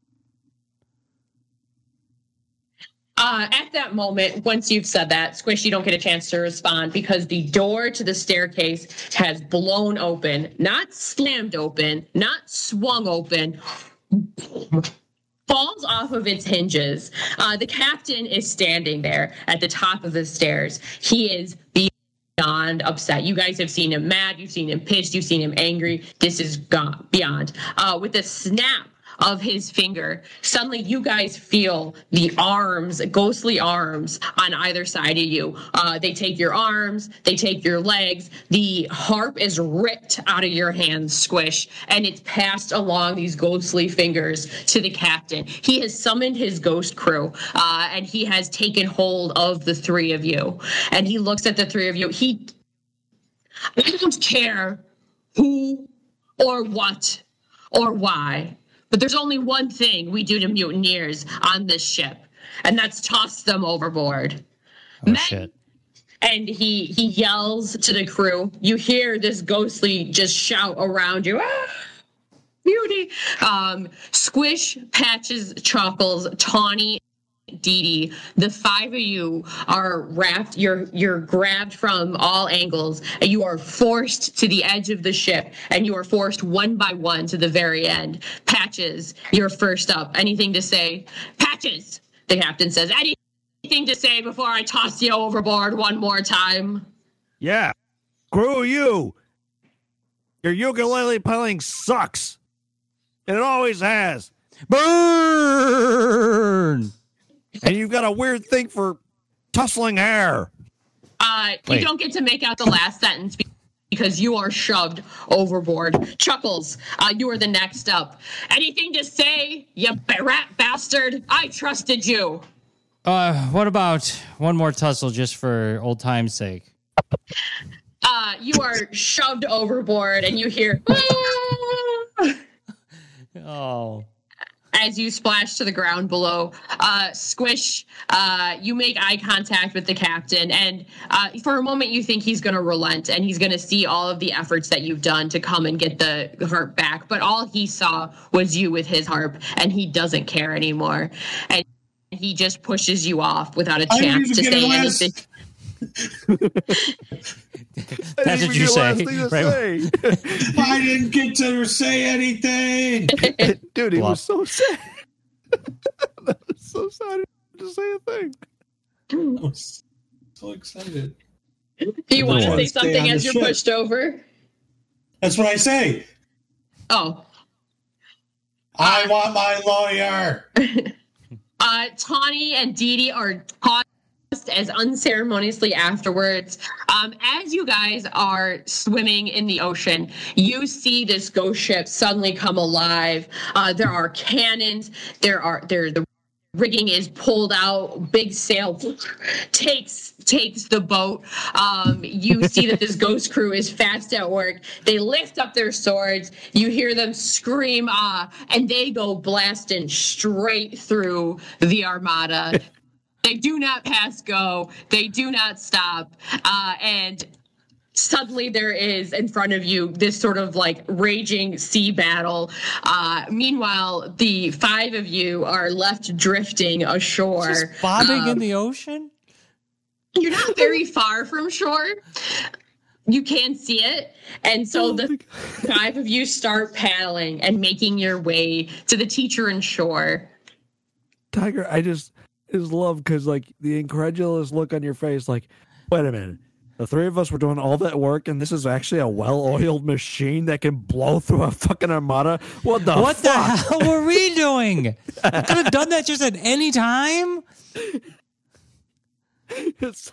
Uh, at that moment, once you've said that, Squish, you don't get a chance to respond because the door to the staircase has blown open, not slammed open, not swung open, falls off of its hinges. Uh, the captain is standing there at the top of the stairs. He is beyond upset. You guys have seen him mad. You've seen him pissed. You've seen him angry. This is gone beyond. Uh, with a snap of his finger, suddenly you guys feel the arms, ghostly arms on either side of you. Uh, they take your arms, they take your legs. The harp is ripped out of your hands, Squish, and it's passed along these ghostly fingers to the captain. He has summoned his ghost crew, uh, and he has taken hold of the three of you. And he looks at the three of you. He, I don't care who or what or why. But there's only one thing we do to mutineers on this ship, and that's toss them overboard. Oh Men- shit! And he he yells to the crew. You hear this ghostly just shout around you. Ah, beauty. Um, Squish, Patches, Chuckles, Tawny, Dee Dee, the five of you are wrapped, you're you're grabbed from all angles, and you are forced to the edge of the ship, and you are forced one by one to the very end. Patches, you're first up. Anything to say? Patches, the captain says. Anything to say before I toss you overboard one more time? Yeah. Screw you. Your ukulele playing sucks. And it always has. Burn! And you've got a weird thing for tussling hair. Uh, you Wait. don't get to make out the last sentence because you are shoved overboard. Chuckles, uh, you are the next up. Anything to say, you rat bastard? I trusted you. Uh, what about one more tussle just for old time's sake? Uh, you are shoved overboard, and you hear Oh, as you splash to the ground below. Uh, Squish, uh, you make eye contact with the captain, and uh, for a moment you think he's going to relent and he's going to see all of the efforts that you've done to come and get the harp back. But all he saw was you with his harp, and he doesn't care anymore. And he just pushes you off without a I didn't chance to even get say a last- anything. that's what you say, right? I didn't get to say anything. Dude, he Bluff. was so sad. That was so sad to say a thing. I'm so excited. Do you want to say something as you're ship. pushed over? That's what I say. Oh. I want my lawyer. uh, Tawny and Dee Dee are tossed as unceremoniously afterwards. Um, as you guys are swimming in the ocean, you see this ghost ship suddenly come alive. Uh, there are cannons. There are there the rigging is pulled out. Big sail takes takes the boat. Um, you see that this ghost crew is fast at work. They lift up their swords. You hear them scream, ah, and they go blasting straight through the armada. They do not pass go. They do not stop. Uh, and suddenly there is in front of you this sort of like raging sea battle. Uh, meanwhile, the five of you are left drifting ashore. Just bobbing um, in the ocean? You're not very far from shore. You can see it. And so oh the five of you start paddling and making your way to the teacher and shore. Tiger, I just, just love because like the incredulous look on your face, like, wait a minute. The three of us were doing all that work, and this is actually a well-oiled machine that can blow through a fucking armada? What the What fuck? the hell were we doing? I could have done that just at any time. It's...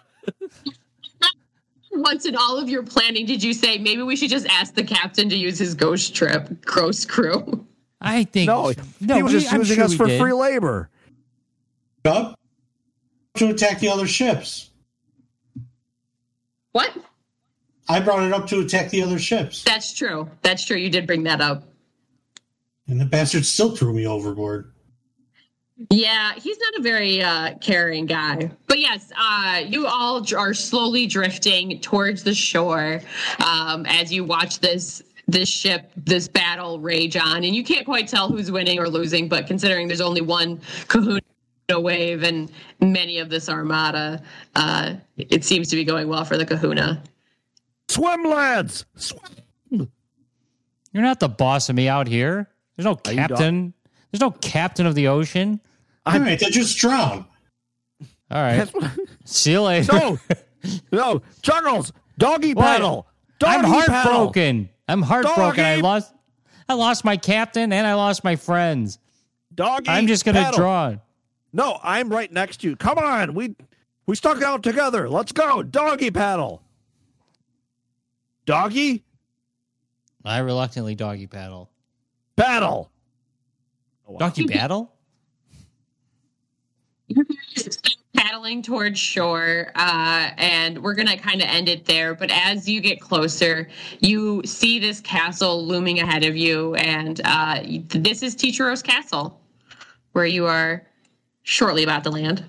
Once in all of your planning, did you say, maybe we should just ask the captain to use his ghost trip, ghost crew? I think... No, no he was we, just I'm using sure us we for did. free labor. Up to attack the other ships. What? I brought it up to attack the other ships. That's true. That's true. You did bring that up. And the bastard still threw me overboard. Yeah, he's not a very uh, caring guy. But yes, uh, you all are slowly drifting towards the shore um, as you watch this this ship, this battle rage on. And you can't quite tell who's winning or losing, but considering there's only one Kahuna wave and many of this armada, uh, it seems to be going well for the Kahuna. Swim, lads! Swim! You're not the boss of me out here. There's no captain. There's no captain of the ocean. All right, then just drown. All right. See you later. No, no, Chuckles, doggy What? paddle. Doggy I'm heartbroken. Paddle. I'm heartbroken. I Doggy. lost. I lost my captain and I lost my friends. Doggy. I'm just gonna paddle. draw. No, I'm right next to you. Come on, we we stuck out together. Let's go, doggy paddle. Doggy I reluctantly doggy paddle. paddle. Oh, wow. Doggy paddle? Paddling towards shore, uh, and we're going to kind of end it there. But as you get closer, you see this castle looming ahead of you, and uh, this is Teacheros Castle, where you are shortly about to land.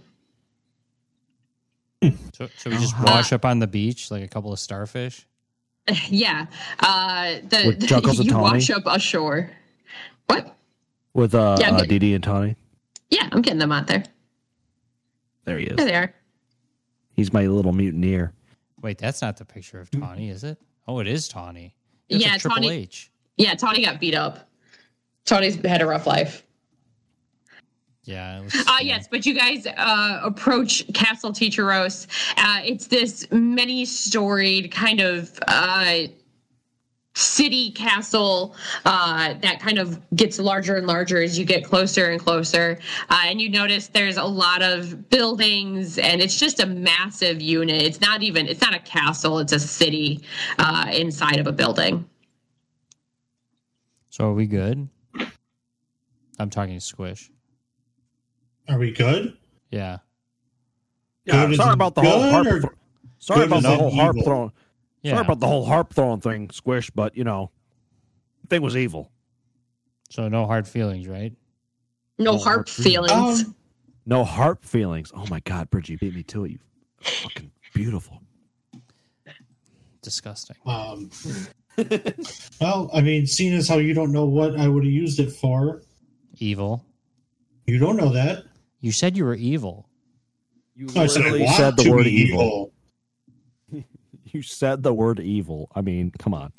So, so we just wash up on the beach like a couple of starfish? Yeah. Uh, the, With Chuckles and you Tawny? wash up ashore. What? With uh, Yeah, I'm uh getting- Dee Dee and Tawny. Yeah, I'm getting them out there. There he is. There they are. He's my little mutineer. Wait, that's not the picture of Tawny, is it? Oh, it is Tawny. It's Yeah, a Triple Tawny- H. Yeah, Tawny got beat up. Tawny's had a rough life. Yeah. It was, Uh, yeah. yes, but you guys uh, approach Castle Teacheros. Uh, it's this many-storied kind of uh, city castle uh, that kind of gets larger and larger as you get closer and closer. Uh, and you notice there's a lot of buildings, and it's just a massive unit. It's not even, it's not a castle, it's a city uh, inside of a building. So are we good? I'm talking Squish. Are we good? Yeah. Yeah, Good sorry as about the in whole good harp. or thro- sorry good about as the in whole harp evil? throwing. Yeah. Sorry about the whole harp throwing thing, Squish. But you know, the thing was evil. So no hard feelings, right? No Oh, heart Archie. feelings. Um, No harp feelings. Oh my God, Bridgie, you beat me to it. You fucking beautiful. Disgusting. um, well, I mean, seeing as how you don't know what I would have used it for, Evil. you don't know that. You said you were evil. You I said I literally want said the to word be evil. evil. You said the word evil. I mean, come on.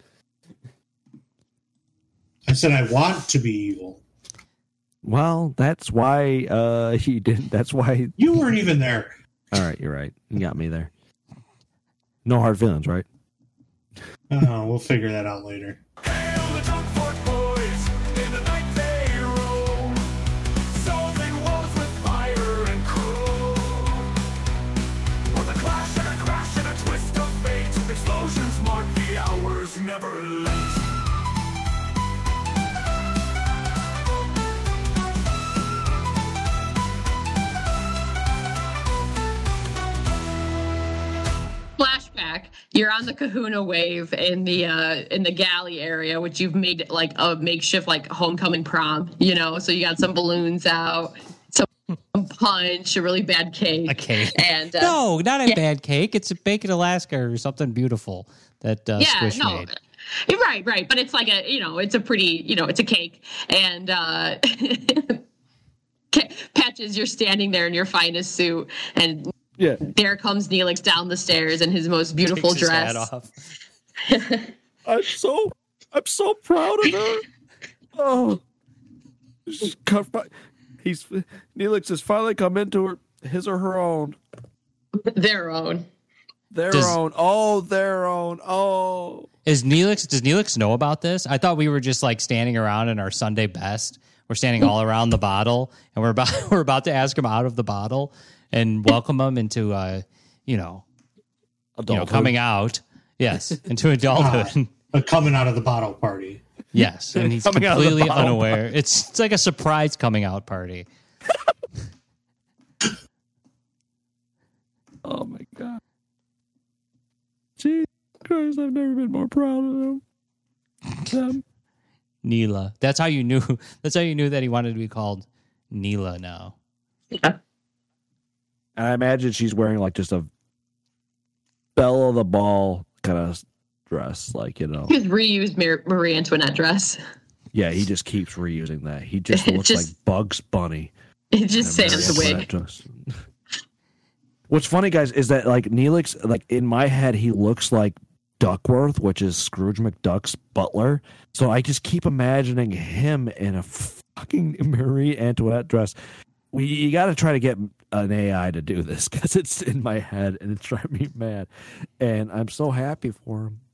I said I want to be evil. Well, that's why uh he didn't. That's why You weren't even there. All right, you're right. You got me there. No hard feelings, right? Uh, we'll figure that out later. Hail the Dunkford boys in the night they roll, solving woes with fire and coal. With a clash and a crash and a twist of fate, explosions mark the hours never late. Flashback. You're on the Kahuna Wave in the uh, in the galley area, which you've made like a makeshift like homecoming prom. You know, so you got some balloons out, some punch, a really bad cake, A cake. and uh, No, not a yeah. bad cake. It's a bake in Alaska or something beautiful that uh, yeah, Squish no. made. Right, right, but it's like a, you know, it's a pretty, you know, it's a cake, and uh, Patches, you're standing there in your finest suit, and Yeah. there comes Neelix down the stairs in his most beautiful Takes his dress. hat off. I'm so, I'm so proud of her. Oh, she's got fi- he's Neelix has finally come into her, his or her own, Their own. their Does- own. Oh, their own. Oh, Is Neelix? Does Neelix know about this? I thought we were just like standing around in our Sunday best. We're standing all around the bottle, and we're about we're about to ask him out of the bottle and welcome him into, uh, you know, you know, coming out. Yes, into adulthood. A coming out of the bottle party. Yes, and he's Coming out of the completely bottle unaware. It's it's like a surprise coming out party. Oh my god. Jesus Christ, I've never been more proud of them. them. Neela. That's how you knew. That's how you knew that he wanted to be called Neela now. Yeah. And I imagine she's wearing like just a bell of the ball kind of dress, like, you know. He just reused Mar- Marie Antoinette dress. Yeah, he just keeps reusing that. He just It looks just- like Bugs Bunny. It just And sans Marie the wig. Antoinette dress. What's funny, guys, is that like Neelix, like in my head, he looks like Duckworth, which is Scrooge McDuck's butler. So I just keep imagining him in a fucking Marie Antoinette dress. We you got to try to get an A I to do this because it's in my head and it's driving me mad. And I'm so happy for him.